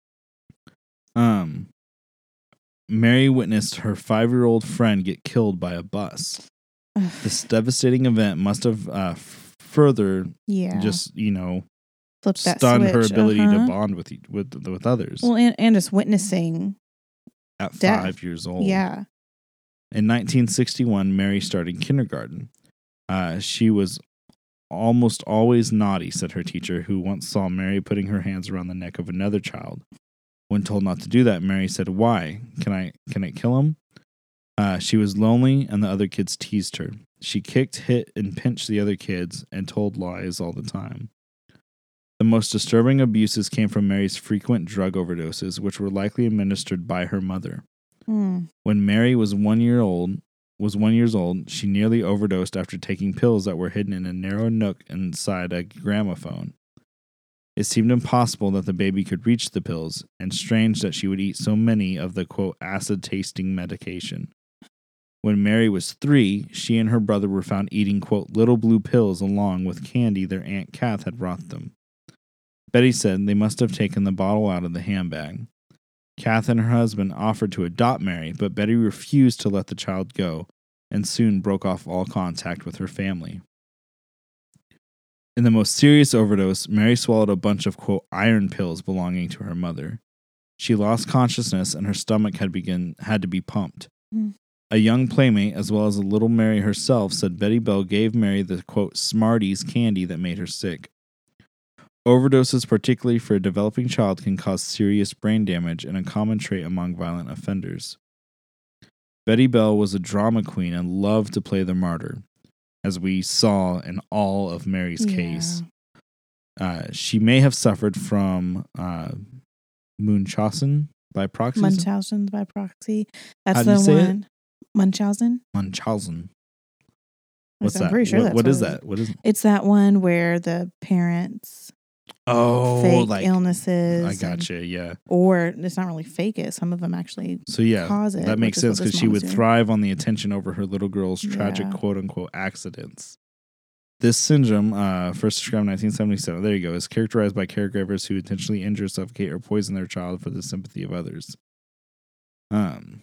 B: Um, Mary witnessed her five-year-old friend get killed by a bus. This devastating event must have uh, f- further
C: Yeah.
B: just you know
C: Flip that
B: stunned her
C: switch,
B: ability
C: uh-huh.
B: to bond with e- with with others
C: Well, and, and just witnessing.
B: at
C: death.
B: five years old.
C: Yeah.
B: In nineteen sixty-one, Mary started kindergarten. Uh, she was almost always naughty, said her teacher, who once saw Mary putting her hands around the neck of another child. When told not to do that, Mary said, "Why? Can I can I kill him?" Uh, she was lonely, and the other kids teased her. She kicked, hit, and pinched the other kids, and told lies all the time. The most disturbing abuses came from Mary's frequent drug overdoses, which were likely administered by her mother.
C: Mm.
B: When Mary was one year old, was one years old, she nearly overdosed after taking pills that were hidden in a narrow nook inside a gramophone. It seemed impossible that the baby could reach the pills, and strange that she would eat so many of the, quote, acid-tasting medication. When Mary was three, she and her brother were found eating, quote, little blue pills along with candy their Aunt Kath had brought them. Betty said they must have taken the bottle out of the handbag. Kath and her husband offered to adopt Mary, but Betty refused to let the child go, and soon broke off all contact with her family. In the most serious overdose, Mary swallowed a bunch of, quote, iron pills belonging to her mother. She lost consciousness and her stomach had begin had to be pumped. Mm. A young playmate, as well as a little Mary herself, said Betty Bell gave Mary the, quote, Smarties candy that made her sick. Overdoses, particularly for a developing child, can cause serious brain damage and a common trait among violent offenders. Betty Bell was a drama queen and loved to play the martyr, as we saw in all of Mary's yeah. case. Uh, she may have suffered from uh, Munchausen by proxy.
C: Munchausen by proxy. That's How the one. It? Munchausen.
B: Munchausen. What's I'm
C: that? Pretty sure
B: what,
C: that's
B: what
C: what
B: is that? What is it?
C: It's that one where the parents
B: oh
C: fake
B: like
C: illnesses.
B: I gotcha. And, yeah.
C: Or it's not really fake it. Some of them actually
B: so yeah
C: cause it.
B: That makes sense because she would
C: doing.
B: thrive on the attention over her little girl's tragic yeah. quote unquote accidents. This syndrome, uh, first described in nineteen seventy-seven, there you go, is characterized by caregivers who intentionally injure, suffocate, or poison their child for the sympathy of others. Um,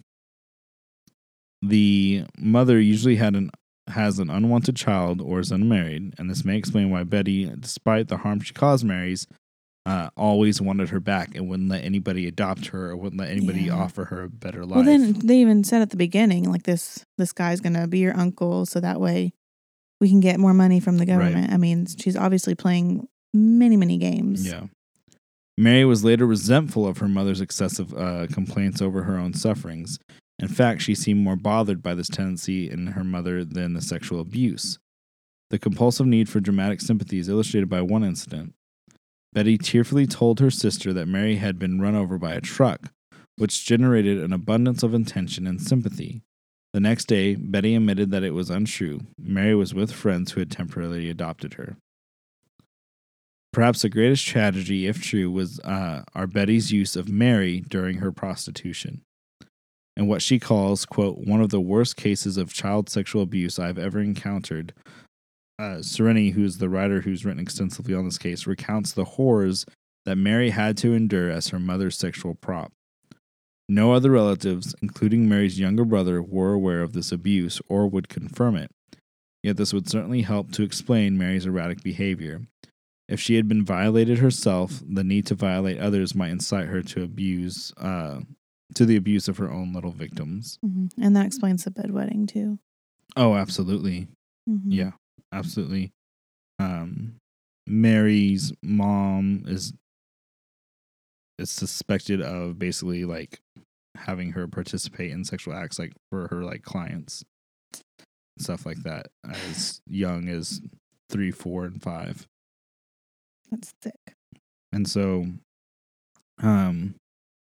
B: the mother usually had an has an unwanted child or is unmarried, and this may explain why Betty, despite the harm she caused Mary's, uh, always wanted her back and wouldn't let anybody adopt her or wouldn't let anybody yeah. offer her a better life.
C: Well, then they even said at the beginning, like this this guy's gonna be your uncle, so that way we can get more money from the government. Right. I mean, she's obviously playing many, many games.
B: Yeah. Mary was later resentful of her mother's excessive uh, complaints over her own sufferings. In fact, she seemed more bothered by this tendency in her mother than the sexual abuse. The compulsive need for dramatic sympathy is illustrated by one incident. Betty tearfully told her sister that Mary had been run over by a truck, which generated an abundance of attention and sympathy. The next day, Betty admitted that it was untrue. Mary was with friends who had temporarily adopted her. Perhaps the greatest tragedy, if true, was uh, our Betty's use of Mary during her prostitution, and what she calls, quote, one of the worst cases of child sexual abuse I've ever encountered. Uh, Serenity, who's the writer who's written extensively on this case, recounts the horrors that Mary had to endure as her mother's sexual prop. No other relatives, including Mary's younger brother, were aware of this abuse or would confirm it. Yet this would certainly help to explain Mary's erratic behavior. If she had been violated herself, the need to violate others might incite her to abuse, uh, to the abuse of her own little victims.
C: Mm-hmm. And that explains the bedwetting too.
B: Oh, absolutely. Mm-hmm. Yeah, absolutely. Um, Mary's mom is is suspected of basically like having her participate in sexual acts like for her like clients, stuff like that, as young as three, four, and five.
C: That's thick.
B: And so, um,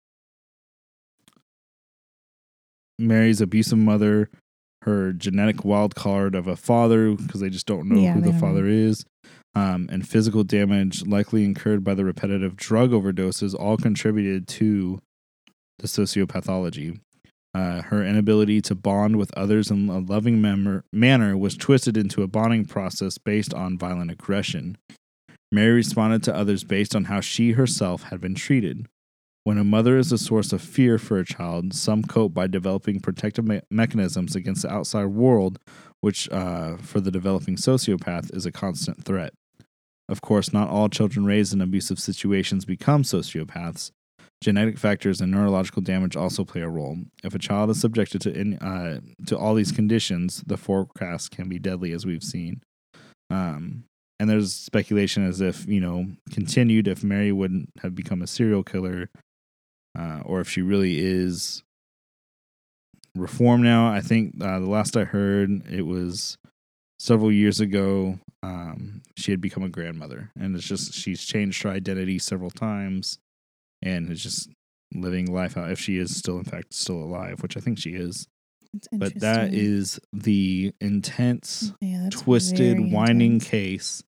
B: Mary's abusive mother, her genetic wild card of a father, because they just don't know yeah, who the father know. is, um, and physical damage likely incurred by the repetitive drug overdoses all contributed to the sociopathology. Uh, her inability to bond with others in a loving mem- manner was twisted into a bonding process based on violent aggression. Mary responded to others based on how she herself had been treated. When a mother is a source of fear for a child, some cope by developing protective me- mechanisms against the outside world, which, uh, for the developing sociopath, is a constant threat. Of course, not all children raised in abusive situations become sociopaths. Genetic factors and neurological damage also play a role. If a child is subjected to in, uh, to all these conditions, the forecast can be deadly, as we've seen. Um, and there's speculation as if, you know, continued if Mary wouldn't have become a serial killer, uh, or if she really is reformed now. I think uh, the last I heard, it was several years ago, um, she had become a grandmother. And it's just, she's changed her identity several times. And is just living life out if she is still, in fact, still alive, which I think she is. But that is the intense, yeah, twisted, winding intense. case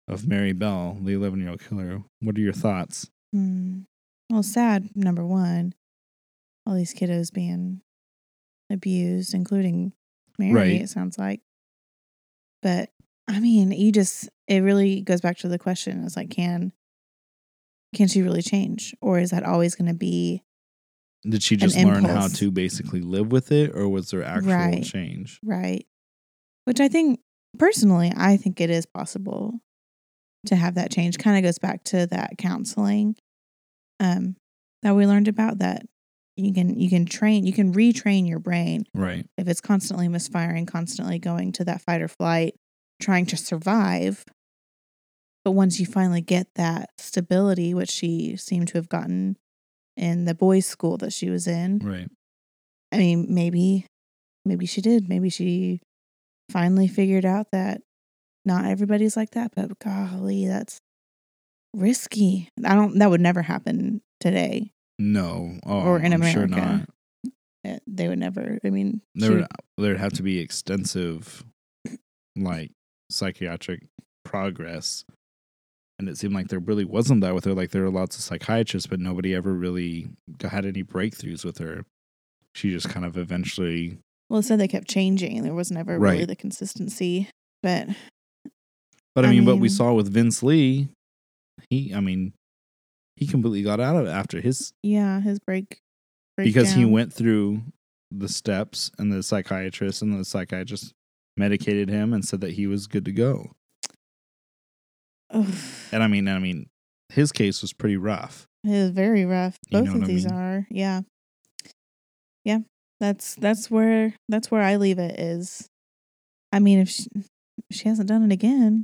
B: of Mary Bell, the eleven-year-old killer. What are your thoughts?
C: Hmm. Well, sad, number one. All these kiddos being abused, including Mary,
B: Right.
C: it sounds like. But, I mean, you just, it really goes back to the question. It's like, can, can she really change? Or is that always going to be
B: Did she just
C: an
B: learn how
C: impulse?
B: to basically live with it, or was there actual
C: Right.
B: change?
C: Right. Which I think, personally, I think it is possible to have that change. Kind of goes back to that counseling um, that we learned about, that you can you can train, you can retrain your brain
B: Right.
C: if it's constantly misfiring, constantly going to that fight or flight, trying to survive. But once you finally get that stability, which she seemed to have gotten in the boys' school that she was in,
B: Right.
C: I mean, maybe, maybe she did. Maybe she finally figured out that not everybody's like that. But golly, that's risky. I don't. That would never happen today.
B: No. Oh,
C: Or in
B: I'm sure
C: America.
B: not.
C: Eh, They would never. I mean,
B: There
C: she-
B: would, there'd have to be extensive, like, psychiatric progress. And it seemed like there really wasn't that with her. Like, there were lots of psychiatrists, but nobody ever really got- had any breakthroughs with her. She just kind of eventually.
C: well, it said they kept changing. There was never really
B: Right.
C: the consistency. But
B: But I,
C: I
B: mean, what we
C: mean-
B: saw with Vince Lee, he, I mean, he completely got out of it after his,
C: yeah, his break.
B: because he
C: breakdown.
B: went through the steps, and the psychiatrist and the psychiatrist medicated him and said that he was good to go.
C: Ugh,
B: And I mean, I mean, his case was pretty rough.
C: it is very rough.
B: You
C: Both
B: know
C: of
B: what I
C: these
B: mean?
C: are. Yeah. Yeah. That's that's where that's where I leave it is. I mean, if she, if she hasn't done it again,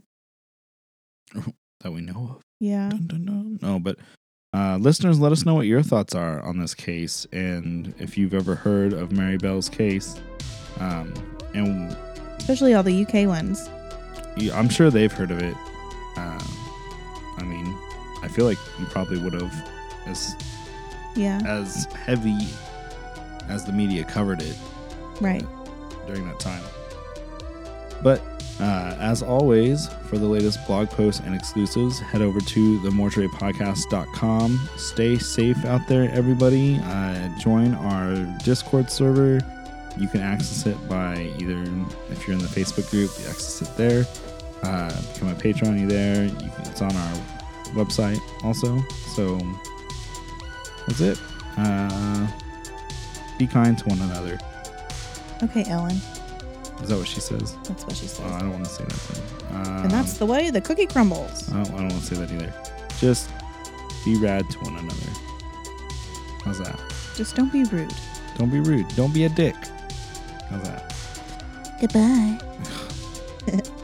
B: That we know of.
C: yeah.
B: Dun, dun, dun. No, but uh, listeners, let us know what your thoughts are on this case, and if you've ever heard of Mary Bell's case. Um, and
C: Especially all the U K ones.
B: you- I'm sure they've heard of it. Uh, I mean, I feel like you probably would have, as
C: Yeah.
B: as heavy as the media covered it
C: Right.
B: during that time. But uh, as always, for the latest blog posts and exclusives, head over to the mortuary podcast dot com. Stay safe out there, everybody. Uh, join our Discord server. You can access it by either, if you're in the Facebook group, you access it there. Uh, become a patron, you there. You can, it's on our website also. So that's it. Uh, be kind to one another.
C: Okay, Ellen.
B: Is that what she says?
C: That's what she says.
B: Oh, I don't want to say that thing. Um,
C: and that's the way the cookie crumbles.
B: I don't, I don't want to say that either. Just be rad to one another. How's that?
C: Just don't be rude.
B: Don't be rude. Don't be a dick. How's that?
C: Goodbye.